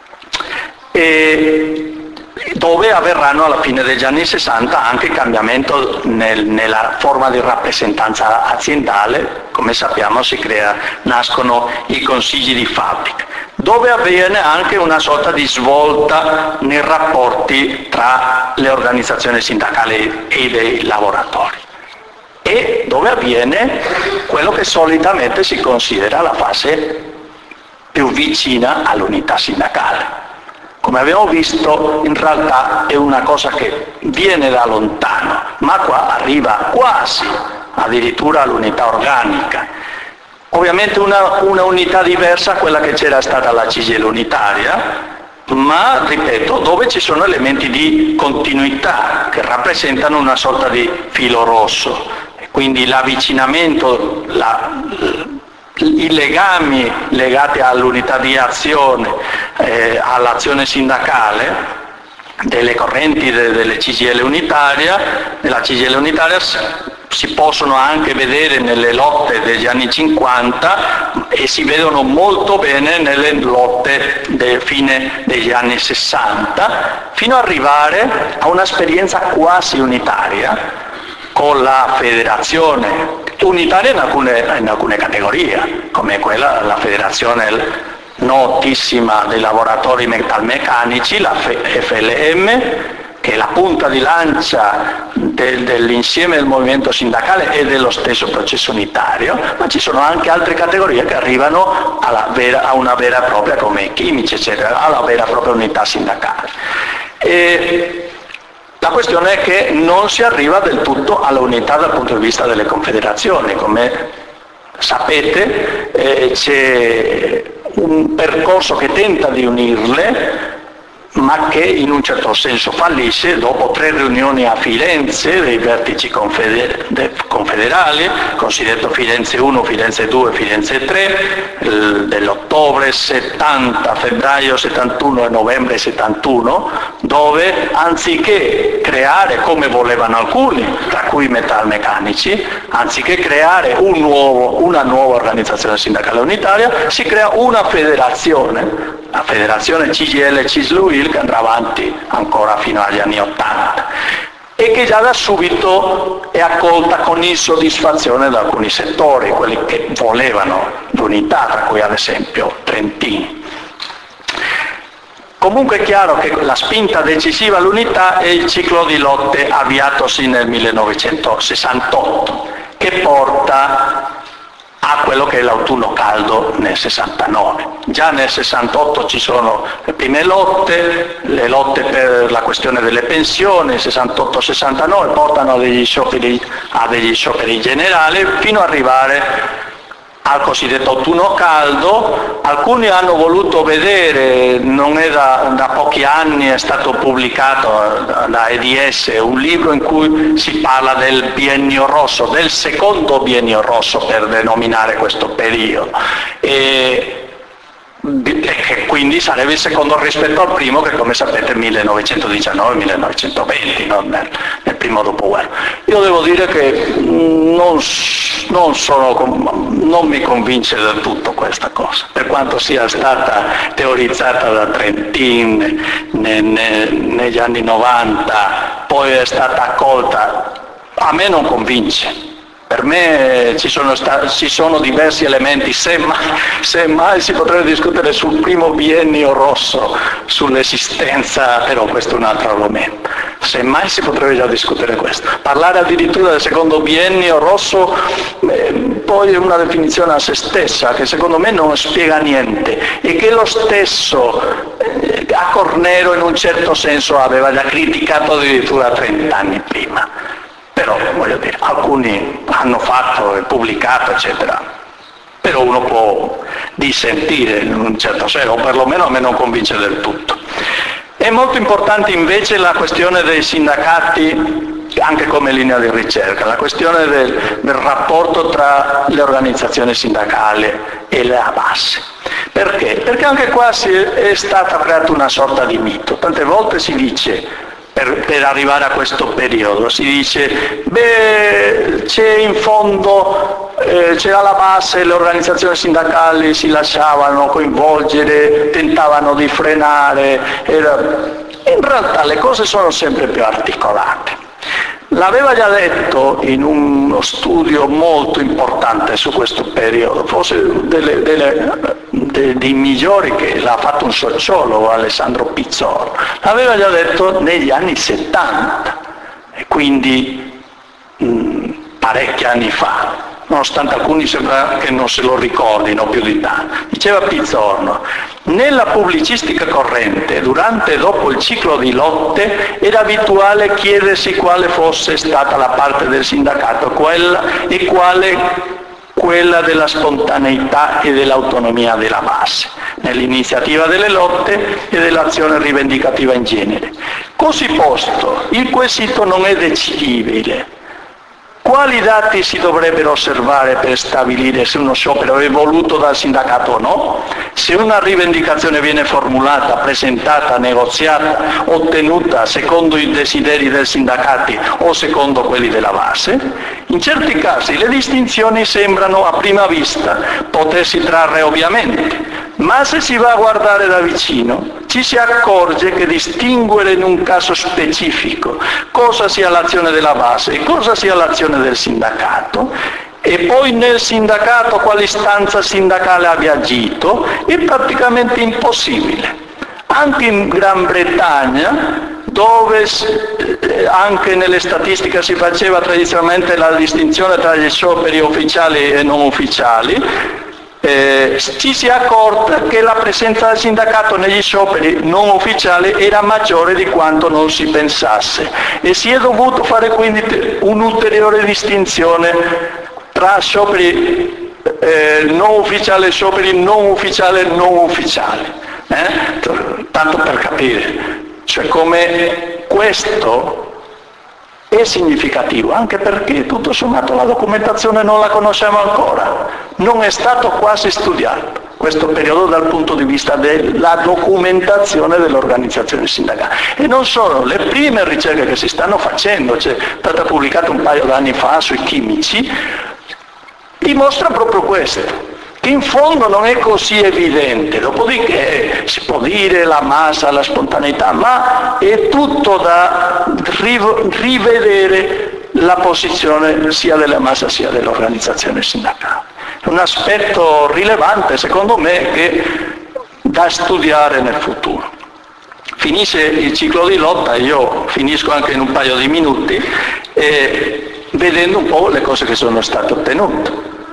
e dove avverranno alla fine degli anni sessanta anche cambiamento nel, nella forma di rappresentanza aziendale. Come sappiamo si crea, nascono i consigli di fabbrica, dove avviene anche una sorta di svolta nei rapporti tra le organizzazioni sindacali e dei lavoratori, e dove avviene quello che solitamente si considera la fase più vicina all'unità sindacale. Come abbiamo visto, in realtà è una cosa che viene da lontano, ma qua arriva quasi addirittura all'unità organica. Ovviamente una, una unità diversa a quella che c'era stata la C G I L unitaria, ma, ripeto, dove ci sono elementi di continuità che rappresentano una sorta di filo rosso. Quindi l'avvicinamento, la, i legami legati all'unità di azione, eh, all'azione sindacale, delle correnti de, delle C G I L unitaria, della C G I L unitaria si possono anche vedere nelle lotte degli anni cinquanta e si vedono molto bene nelle lotte del fine degli anni sessanta, fino ad arrivare a un'esperienza quasi unitaria con la federazione unitaria in alcune, in alcune categorie, come quella, la federazione notissima dei lavoratori metalmeccanici, la F L M, che è la punta di lancia del, dell'insieme del movimento sindacale e dello stesso processo unitario, ma ci sono anche altre categorie che arrivano alla vera, a una vera e propria, come i chimici, eccetera, alla vera e propria unità sindacale. E la questione è che non si arriva del tutto all'unità dal punto di vista delle confederazioni. Come sapete, eh, c'è un percorso che tenta di unirle, ma che in un certo senso fallisce dopo tre riunioni a Firenze dei vertici confederali, cosiddetto Firenze uno, Firenze due, Firenze tre, dell'ottobre settanta, febbraio settantuno e novembre settantuno, dove anziché creare, come volevano alcuni, tra cui i metalmeccanici, anziché creare un nuovo, una nuova organizzazione sindacale unitaria, si crea una federazione, la federazione C G I L C I S L U I L, che andrà avanti ancora fino agli anni ottanta e che già da subito è accolta con insoddisfazione da alcuni settori, quelli che volevano l'unità, tra cui ad esempio Trentini. Comunque è chiaro che la spinta decisiva all'unità è il ciclo di lotte avviatosi nel millenovecentosessantotto, che porta a quello che è l'autunno caldo nel sessantanove. Già nel sessantotto ci sono le prime lotte, le lotte per la questione delle pensioni, sessantotto sessantanove portano a degli scioperi, a degli scioperi generali, fino ad arrivare al cosiddetto autunno caldo. Alcuni hanno voluto vedere, non è da, da pochi anni, è stato pubblicato da E D S un libro in cui si parla del biennio rosso, del secondo biennio rosso per denominare questo periodo, e che quindi sarebbe il secondo rispetto al primo, che come sapete è millenovecentodiciannove millenovecentoventi, non nel, nel primo dopoguerra. Io devo dire che non, non, sono, non mi convince del tutto questa cosa, per quanto sia stata teorizzata da Trentin ne, ne, negli anni novanta, poi è stata accolta, a me non convince. Per me ci sono, sta- ci sono diversi elementi, semmai, semmai si potrebbe discutere sul primo biennio rosso, sull'esistenza, però questo è un altro argomento, semmai si potrebbe già discutere questo. Parlare addirittura del secondo biennio rosso eh, poi è una definizione a se stessa, che secondo me non spiega niente, e che lo stesso eh, a Cornero in un certo senso aveva già criticato addirittura trent'anni prima. Però, voglio dire, alcuni hanno fatto e pubblicato, eccetera, però uno può dissentire in un certo senso, o perlomeno a me non convince del tutto. È molto importante invece la questione dei sindacati, anche come linea di ricerca, la questione del, del rapporto tra le organizzazioni sindacali e la base. Perché? Perché anche qua si è, è stata creata una sorta di mito. Tante volte si dice, Per, per arrivare a questo periodo, si dice, beh, c'è in fondo, eh, c'era la base, le organizzazioni sindacali si lasciavano coinvolgere, tentavano di frenare, era... in realtà le cose sono sempre più articolate. L'aveva già detto in uno studio molto importante su questo periodo, forse delle, delle, de, dei migliori, che l'ha fatto un sociologo, Alessandro Pizzorno, l'aveva già detto negli anni settanta, e quindi mh, parecchi anni fa, nonostante alcuni sembra che non se lo ricordino più di tanto. Diceva Pizzorno, nella pubblicistica corrente, durante e dopo il ciclo di lotte, era abituale chiedersi quale fosse stata la parte del sindacato, quella e quale quella della spontaneità e dell'autonomia della base, nell'iniziativa delle lotte e dell'azione rivendicativa in genere. Così posto, il quesito non è decidibile. Quali dati si dovrebbero osservare per stabilire se uno sciopero è voluto dal sindacato o no? Se una rivendicazione viene formulata, presentata, negoziata, ottenuta secondo i desideri del sindacato o secondo quelli della base? In certi casi le distinzioni sembrano a prima vista potersi trarre ovviamente, ma se si va a guardare da vicino ci si accorge che distinguere in un caso specifico cosa sia l'azione della base e cosa sia l'azione del sindacato, e poi nel sindacato quale istanza sindacale abbia agito, è praticamente impossibile. Anche in Gran Bretagna, dove anche nelle statistiche si faceva tradizionalmente la distinzione tra gli scioperi ufficiali e non ufficiali, Eh, ci si è accorta che la presenza del sindacato negli scioperi non ufficiali era maggiore di quanto non si pensasse, e si è dovuto fare quindi un'ulteriore distinzione tra scioperi eh, non ufficiali e scioperi non ufficiali e non ufficiali, eh? Tanto per capire, cioè come questo è significativo, anche perché tutto sommato la documentazione non la conosciamo ancora, non è stato quasi studiato questo periodo dal punto di vista della documentazione dell'organizzazione sindacale. E non solo, le prime ricerche che si stanno facendo, c'è stata pubblicata un paio d'anni fa sui chimici, dimostra proprio questo, che in fondo non è così evidente. Dopodiché si può dire la massa, la spontaneità, ma è tutto da rivedere la posizione sia della massa sia dell'organizzazione sindacale. È un aspetto rilevante, secondo me, che da studiare nel futuro. Finisce il ciclo di lotta, io finisco anche in un paio di minuti, eh, vedendo un po' le cose che sono state ottenute.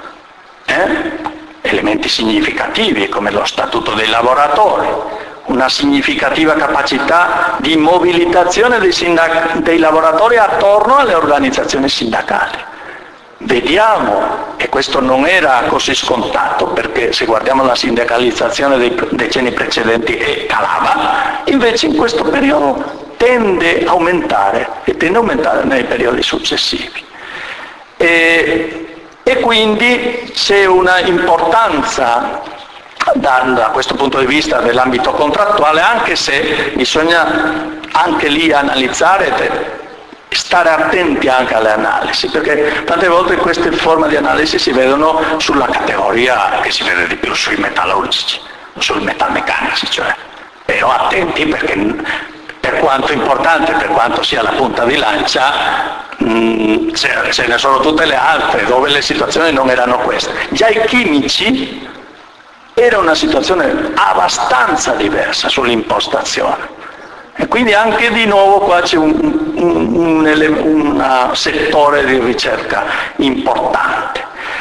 Eh? Elementi significativi come lo statuto dei lavoratori, una significativa capacità di mobilitazione dei, sindac- dei lavoratori attorno alle organizzazioni sindacali. Vediamo, e questo non era così scontato, perché se guardiamo la sindacalizzazione dei decenni precedenti eh, calava, invece in questo periodo tende a aumentare e tende a aumentare nei periodi successivi. E, E quindi c'è una importanza da, da questo punto di vista dell'ambito contrattuale, anche se bisogna anche lì analizzare, stare attenti anche alle analisi, perché tante volte queste forme di analisi si vedono sulla categoria che si vede di più sui metallurgici, sui metalmeccanici, cioè. Però attenti, perché per quanto importante, per quanto sia la punta di lancia, mh, ce ne sono tutte le altre dove le situazioni non erano queste. Già i chimici era una situazione abbastanza diversa sull'impostazione, e quindi anche di nuovo qua c'è un, un, un, un, un settore di ricerca importante.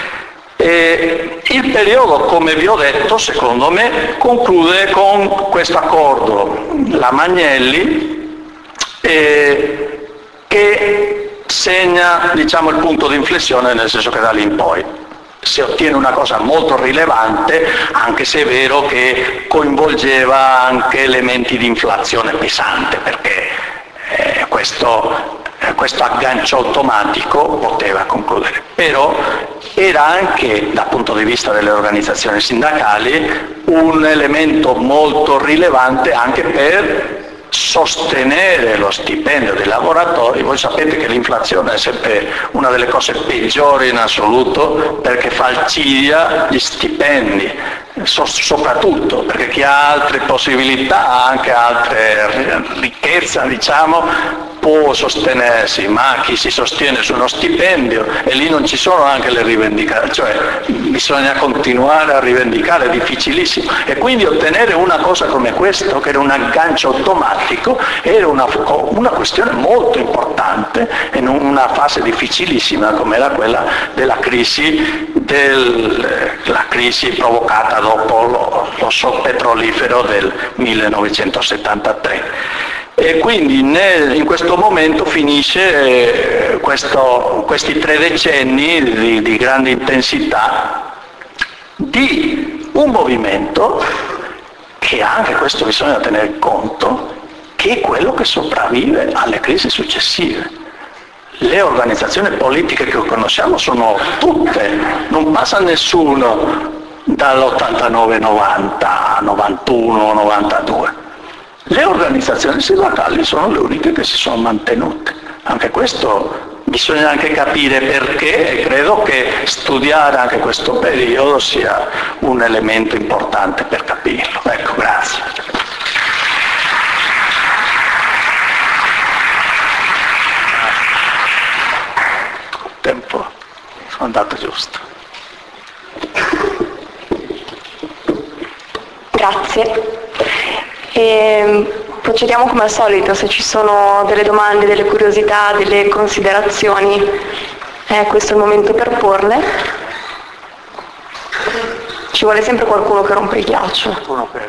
E il periodo, come vi ho detto, secondo me conclude con questo accordo Lamagnelli eh, che segna, diciamo, il punto di inflessione, nel senso che da lì in poi si ottiene una cosa molto rilevante, anche se è vero che coinvolgeva anche elementi di inflazione pesante, perché eh, questo, eh, questo aggancio automatico poteva concludere. Però era anche, dal punto di vista delle organizzazioni sindacali, un elemento molto rilevante anche per sostenere lo stipendio dei lavoratori. Voi sapete che l'inflazione è sempre una delle cose peggiori in assoluto, perché falcidia gli stipendi, so, soprattutto perché chi ha altre possibilità, ha anche altre ricchezza, diciamo, può sostenersi, ma chi si sostiene su uno stipendio, e lì non ci sono anche le rivendicazioni, cioè bisogna continuare a rivendicare, è difficilissimo, e quindi ottenere una cosa come questo, che era un aggancio automatico, era una, una questione molto importante in una fase difficilissima come era quella della crisi, del, la crisi provocata dopo lo, lo shock petrolifero del millenovecentosettantatré. E quindi nel, in questo momento finisce eh, questo, questi tre decenni di, di grande intensità di un movimento che anche questo bisogna tenere conto, che è quello che sopravvive alle crisi successive. le organizzazioni politiche che conosciamo sono tutte, non passa nessuno dall'ottantanove novanta, novantuno, novantadue. Le organizzazioni sindacali sono le uniche che si sono mantenute. Anche questo bisogna anche capire perché, e credo che studiare anche questo periodo sia un elemento importante per capirlo. Ecco, grazie. Tempo, sono andato giusto. Grazie. E procediamo come al solito, se ci sono delle domande, delle curiosità, delle considerazioni, eh, questo è il momento per porle. Ci vuole sempre qualcuno che rompe il ghiaccio. Qualcuno per...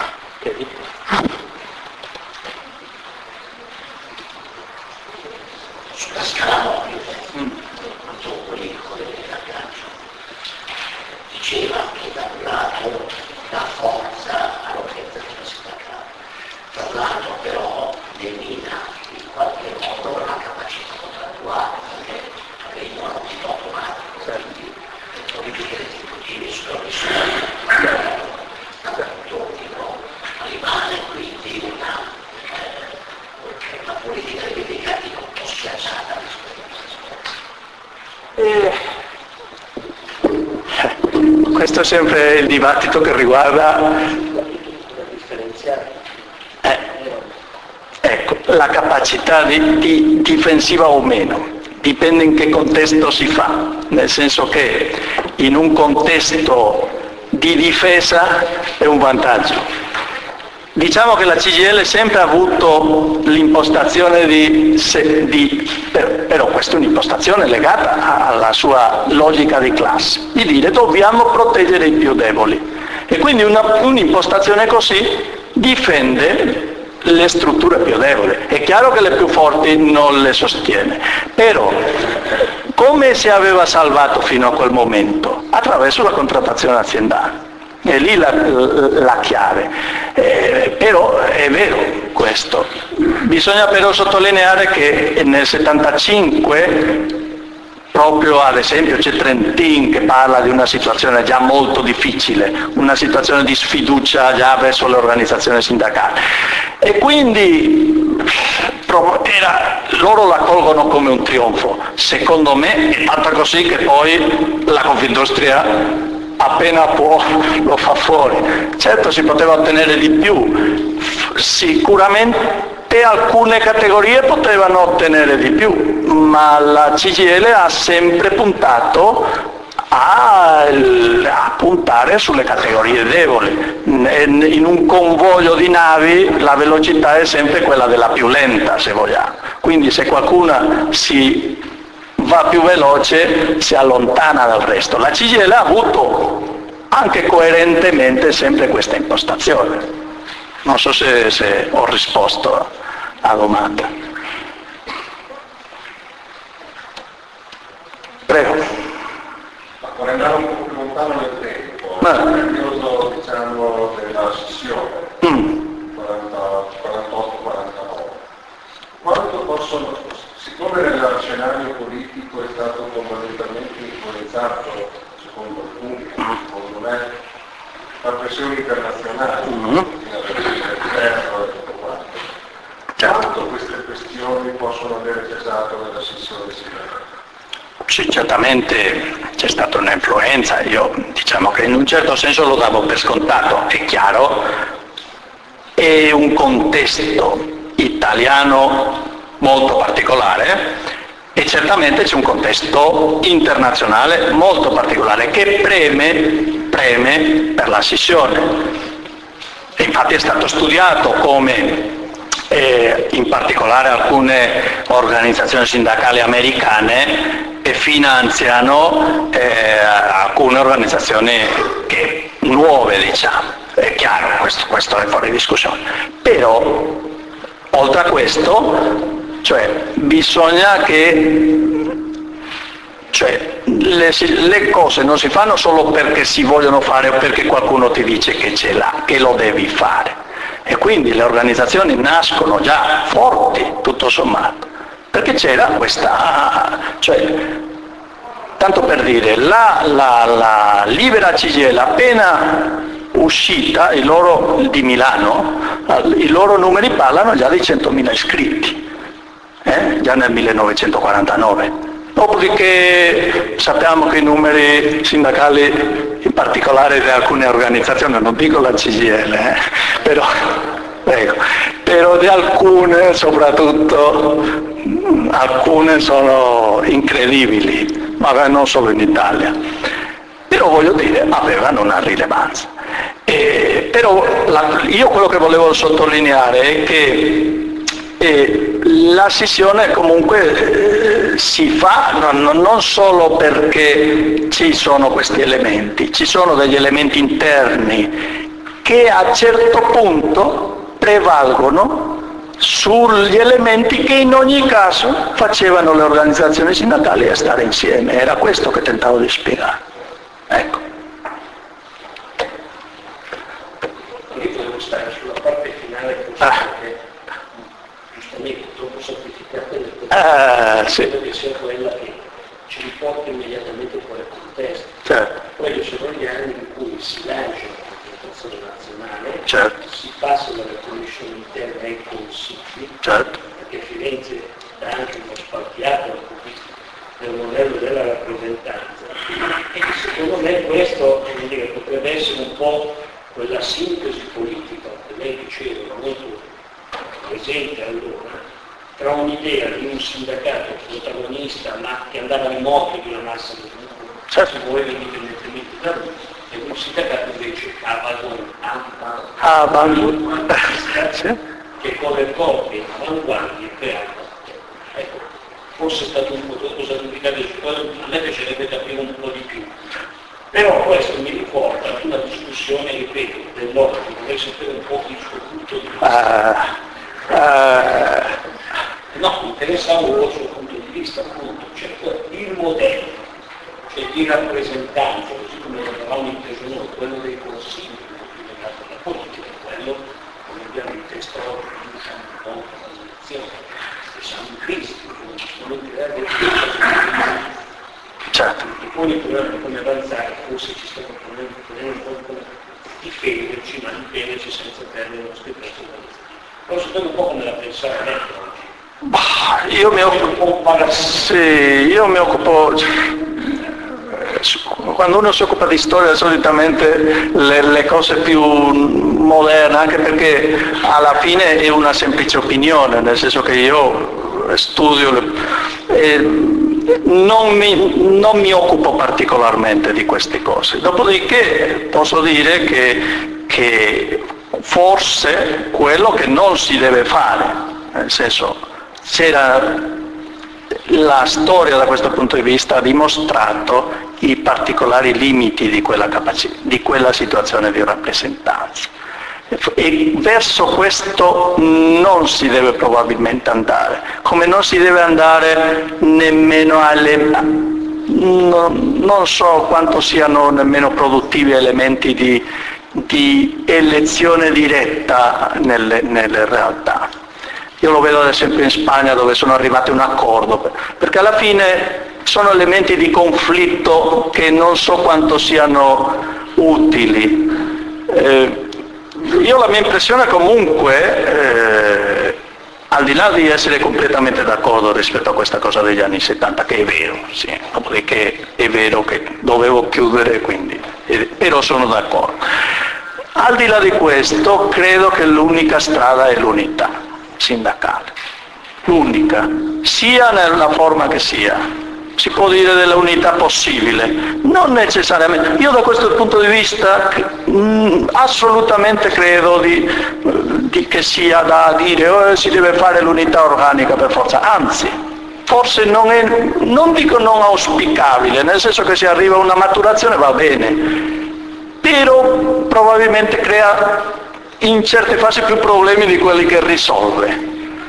Sulla scala mobile, quando quelli dell'aggancio diceva che da un lato dà forza all'organizzazione sindacale, dall'altro però demina in qualche modo la capacità contrattuale, perché vengono di automatico, quindi le politiche retributive sulla risorsa appunto rimane quindi una, eh, una politica reivindicativa un po' schiacciata rispetto a questo è sempre il dibattito che riguarda eh, ecco, la capacità di, di difensiva o meno, dipende in che contesto si fa, nel senso che in un contesto di difesa è un vantaggio. Diciamo che la C G I L sempre ha avuto l'impostazione di, se, di per, però questa è un'impostazione legata alla sua logica di classe, di dire dobbiamo proteggere i più deboli. E quindi una, un'impostazione così difende le strutture più deboli. È chiaro che le più forti non le sostiene, però come si aveva salvato fino a quel momento? Attraverso la contrattazione aziendale. È lì la, la chiave, eh, però è vero questo. Bisogna però sottolineare che nel settantacinque, proprio ad esempio c'è Trentin che parla di una situazione già molto difficile, una situazione di sfiducia già verso le organizzazioni sindacali. E quindi era, loro la colgono come un trionfo. Secondo me è fatta così che poi la Confindustria appena può lo fa fuori. Certo si poteva ottenere di più, sicuramente alcune categorie potevano ottenere di più, ma la C G I L ha sempre puntato a, a puntare sulle categorie deboli. In un convoglio di navi la velocità è sempre quella della più lenta, se vogliamo. Quindi se qualcuna si va più veloce si allontana dal resto. La C G I L ha avuto anche coerentemente sempre questa impostazione. Non so se, se ho risposto alla domanda. Prego. Ma vorrei andare un po' più lontano nel tempo, Ma... nel periodo diciamo della scissione, Mm. quarantotto quarantanove. Quanto possono, siccome lo scenario politico è stato fondamentalmente influenzato, secondo alcuni, secondo me, da pressioni internazionali, Mm. e tutto quanto, Certo. quanto queste questioni possono avere pesato nella scissione sindacale? Sì, certamente c'è stata un'influenza, io diciamo che in un certo senso lo davo per scontato, è chiaro, è un contesto italiano molto particolare e certamente c'è un contesto internazionale molto particolare che preme, preme per la scissione. E infatti è stato studiato come eh, in particolare alcune organizzazioni sindacali americane e finanziano eh, alcune organizzazioni che, nuove, diciamo. È chiaro, questo, questo è fuori discussione. Però, oltre a questo, cioè, bisogna che cioè, le, le cose non si fanno solo perché si vogliono fare o perché qualcuno ti dice che ce l'ha, che lo devi fare. E quindi le organizzazioni nascono già forti, tutto sommato. perché c'era questa, cioè, tanto per dire, la, la, la Libera C G I L appena uscita, il loro, di Milano, i loro numeri parlano già di centomila iscritti, eh? già nel millenovecentoquarantanove. Dopodiché sappiamo che i numeri sindacali, in particolare di alcune organizzazioni, non dico la C G I L, eh? però, prego, però di alcune soprattutto, alcune sono incredibili, ma non solo in Italia. Però voglio dire, avevano una rilevanza. Eh, però la, io quello che volevo sottolineare è che eh, la scissione comunque eh, si fa non, non solo perché ci sono questi elementi, ci sono degli elementi interni che a un certo punto prevalgono sugli elementi che in ogni caso facevano le organizzazioni sindacali a stare insieme. Era questo che tentavo di spiegare. Ecco. Io volevo stare sulla parte finale, Ah. perché giustamente troppo semplificata nel Ah, sì. credo che sia quella che ci riporta immediatamente fuori il contesto. Certo, Quelli sono gli anni in cui si lancia la contrattazione nazionale, certo, si passa dalla commissione interna ai consigli, certo. perché Firenze dà anche uno spartiato dal punto di vista del modello della rappresentanza. E secondo me questo, come dire, potrebbe essere un po' quella sintesi politica che lei diceva molto presente allora, tra un'idea di un sindacato protagonista ma che andava ai moti di una massa di gruppo, Certo. si muoveva indipendentemente da lui, e un sindacato invece Avanguardia, sì. che con le proprie avanguardie creava. Ecco, forse è stato un po' qualcosa di complicato, a me piacerebbe capire un po' di più. Però questo mi riporta ad una discussione, ripeto, dell'ordine, vorrei sapere un po' il suo punto di vista. Uh, uh, No, mi interessava un po' il suo punto di vista, appunto, cioè il modello, cioè di rappresentanza, così come lo avevamo inteso noi, quello dei consigli, legato alla politica, quello, come ovviamente, straordinario, un po' la posizione, che siamo in crisi, non creare delle cose. certo. E poi il problema come avanzare, forse ci stiamo ponendo un po' di difenderci, ma difenderci senza perdere lo spectato. Però sappiamo un po' come la pensare lei oggi. Bah, io mi occupo, sì, io mi occupo, quando uno si occupa di storia solitamente le, le cose più moderne, anche perché alla fine è una semplice opinione, nel senso che io studio, le, eh, non, mi, non mi occupo particolarmente di queste cose. Dopodiché posso dire che, che forse quello che non si deve fare, nel senso, c'era la storia da questo punto di vista ha dimostrato i particolari limiti di quella, capaci- di quella situazione di rappresentanza e verso questo non si deve probabilmente andare, come non si deve andare nemmeno alle non, non so quanto siano nemmeno produttivi elementi di, di elezione diretta nelle, nelle realtà. Io lo vedo ad esempio in Spagna, dove sono arrivati a un accordo, perché alla fine sono elementi di conflitto che non so quanto siano utili. Eh, io la mia impressione comunque, eh, al di là di essere completamente d'accordo rispetto a questa cosa degli anni settanta, che è vero, sì, dopodiché è vero che dovevo chiudere, quindi, eh, però sono d'accordo. Al di là di questo, credo che l'unica strada è l'unità sindacale, l'unica, sia nella forma che sia. Si può dire dell'unità possibile, non necessariamente. Io da questo punto di vista mh, assolutamente credo di, di che sia da dire oh, si deve fare l'unità organica per forza, anzi, forse non è, non dico non auspicabile, nel senso che se arriva a una maturazione va bene, però probabilmente crea in certe fasi più problemi di quelli che risolve.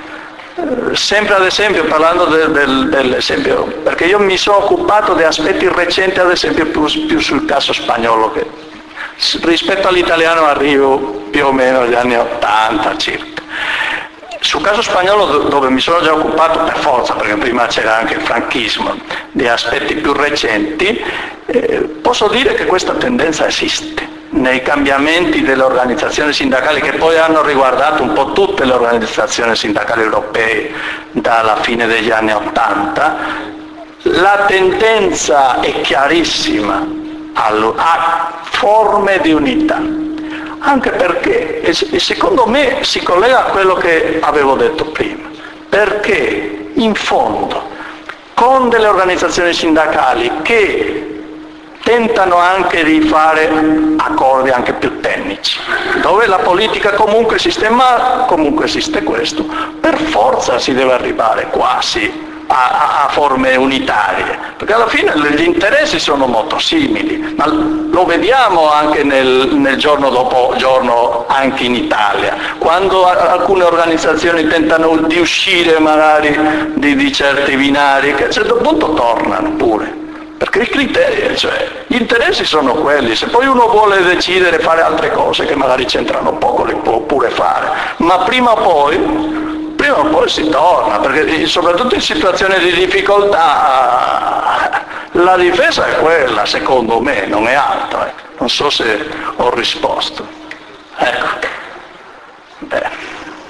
Sempre ad esempio, parlando del, del, dell'esempio, perché io mi sono occupato di aspetti recenti, ad esempio più, più sul caso spagnolo, che rispetto all'italiano arrivo più o meno agli anni ottanta circa. sul caso spagnolo, dove mi sono già occupato per forza, perché prima c'era anche il franchismo, di aspetti più recenti, eh, posso dire che questa tendenza esiste. Nei cambiamenti delle organizzazioni sindacali, che poi hanno riguardato un po' tutte le organizzazioni sindacali europee dalla fine degli anni Ottanta, la tendenza è chiarissima a forme di unità, anche perché, e secondo me si collega a quello che avevo detto prima, perché in fondo con delle organizzazioni sindacali che tentano anche di fare accordi anche più tecnici, dove la politica comunque esiste, ma comunque esiste questo, per forza si deve arrivare quasi a, a forme unitarie, perché alla fine gli interessi sono molto simili, ma lo vediamo anche nel, nel giorno dopo giorno anche in Italia, quando alcune organizzazioni tentano di uscire magari di, di certi binari, che a un certo punto tornano pure. Perché il criterio, cioè, gli interessi sono quelli, se poi uno vuole decidere fare altre cose che magari c'entrano poco, le può pure fare, ma prima o poi, prima o poi si torna, perché soprattutto in situazioni di difficoltà la difesa è quella, secondo me, non è altro. Eh. Non so se ho risposto. Ecco. Beh.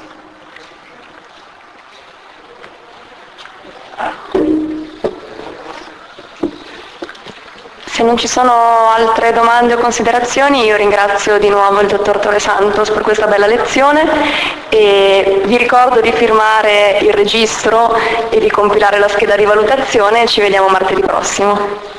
Se non ci sono altre domande o considerazioni, io ringrazio di nuovo il dottor Torre Santos per questa bella lezione e vi ricordo di firmare il registro e di compilare la scheda di valutazione. Ci vediamo martedì prossimo.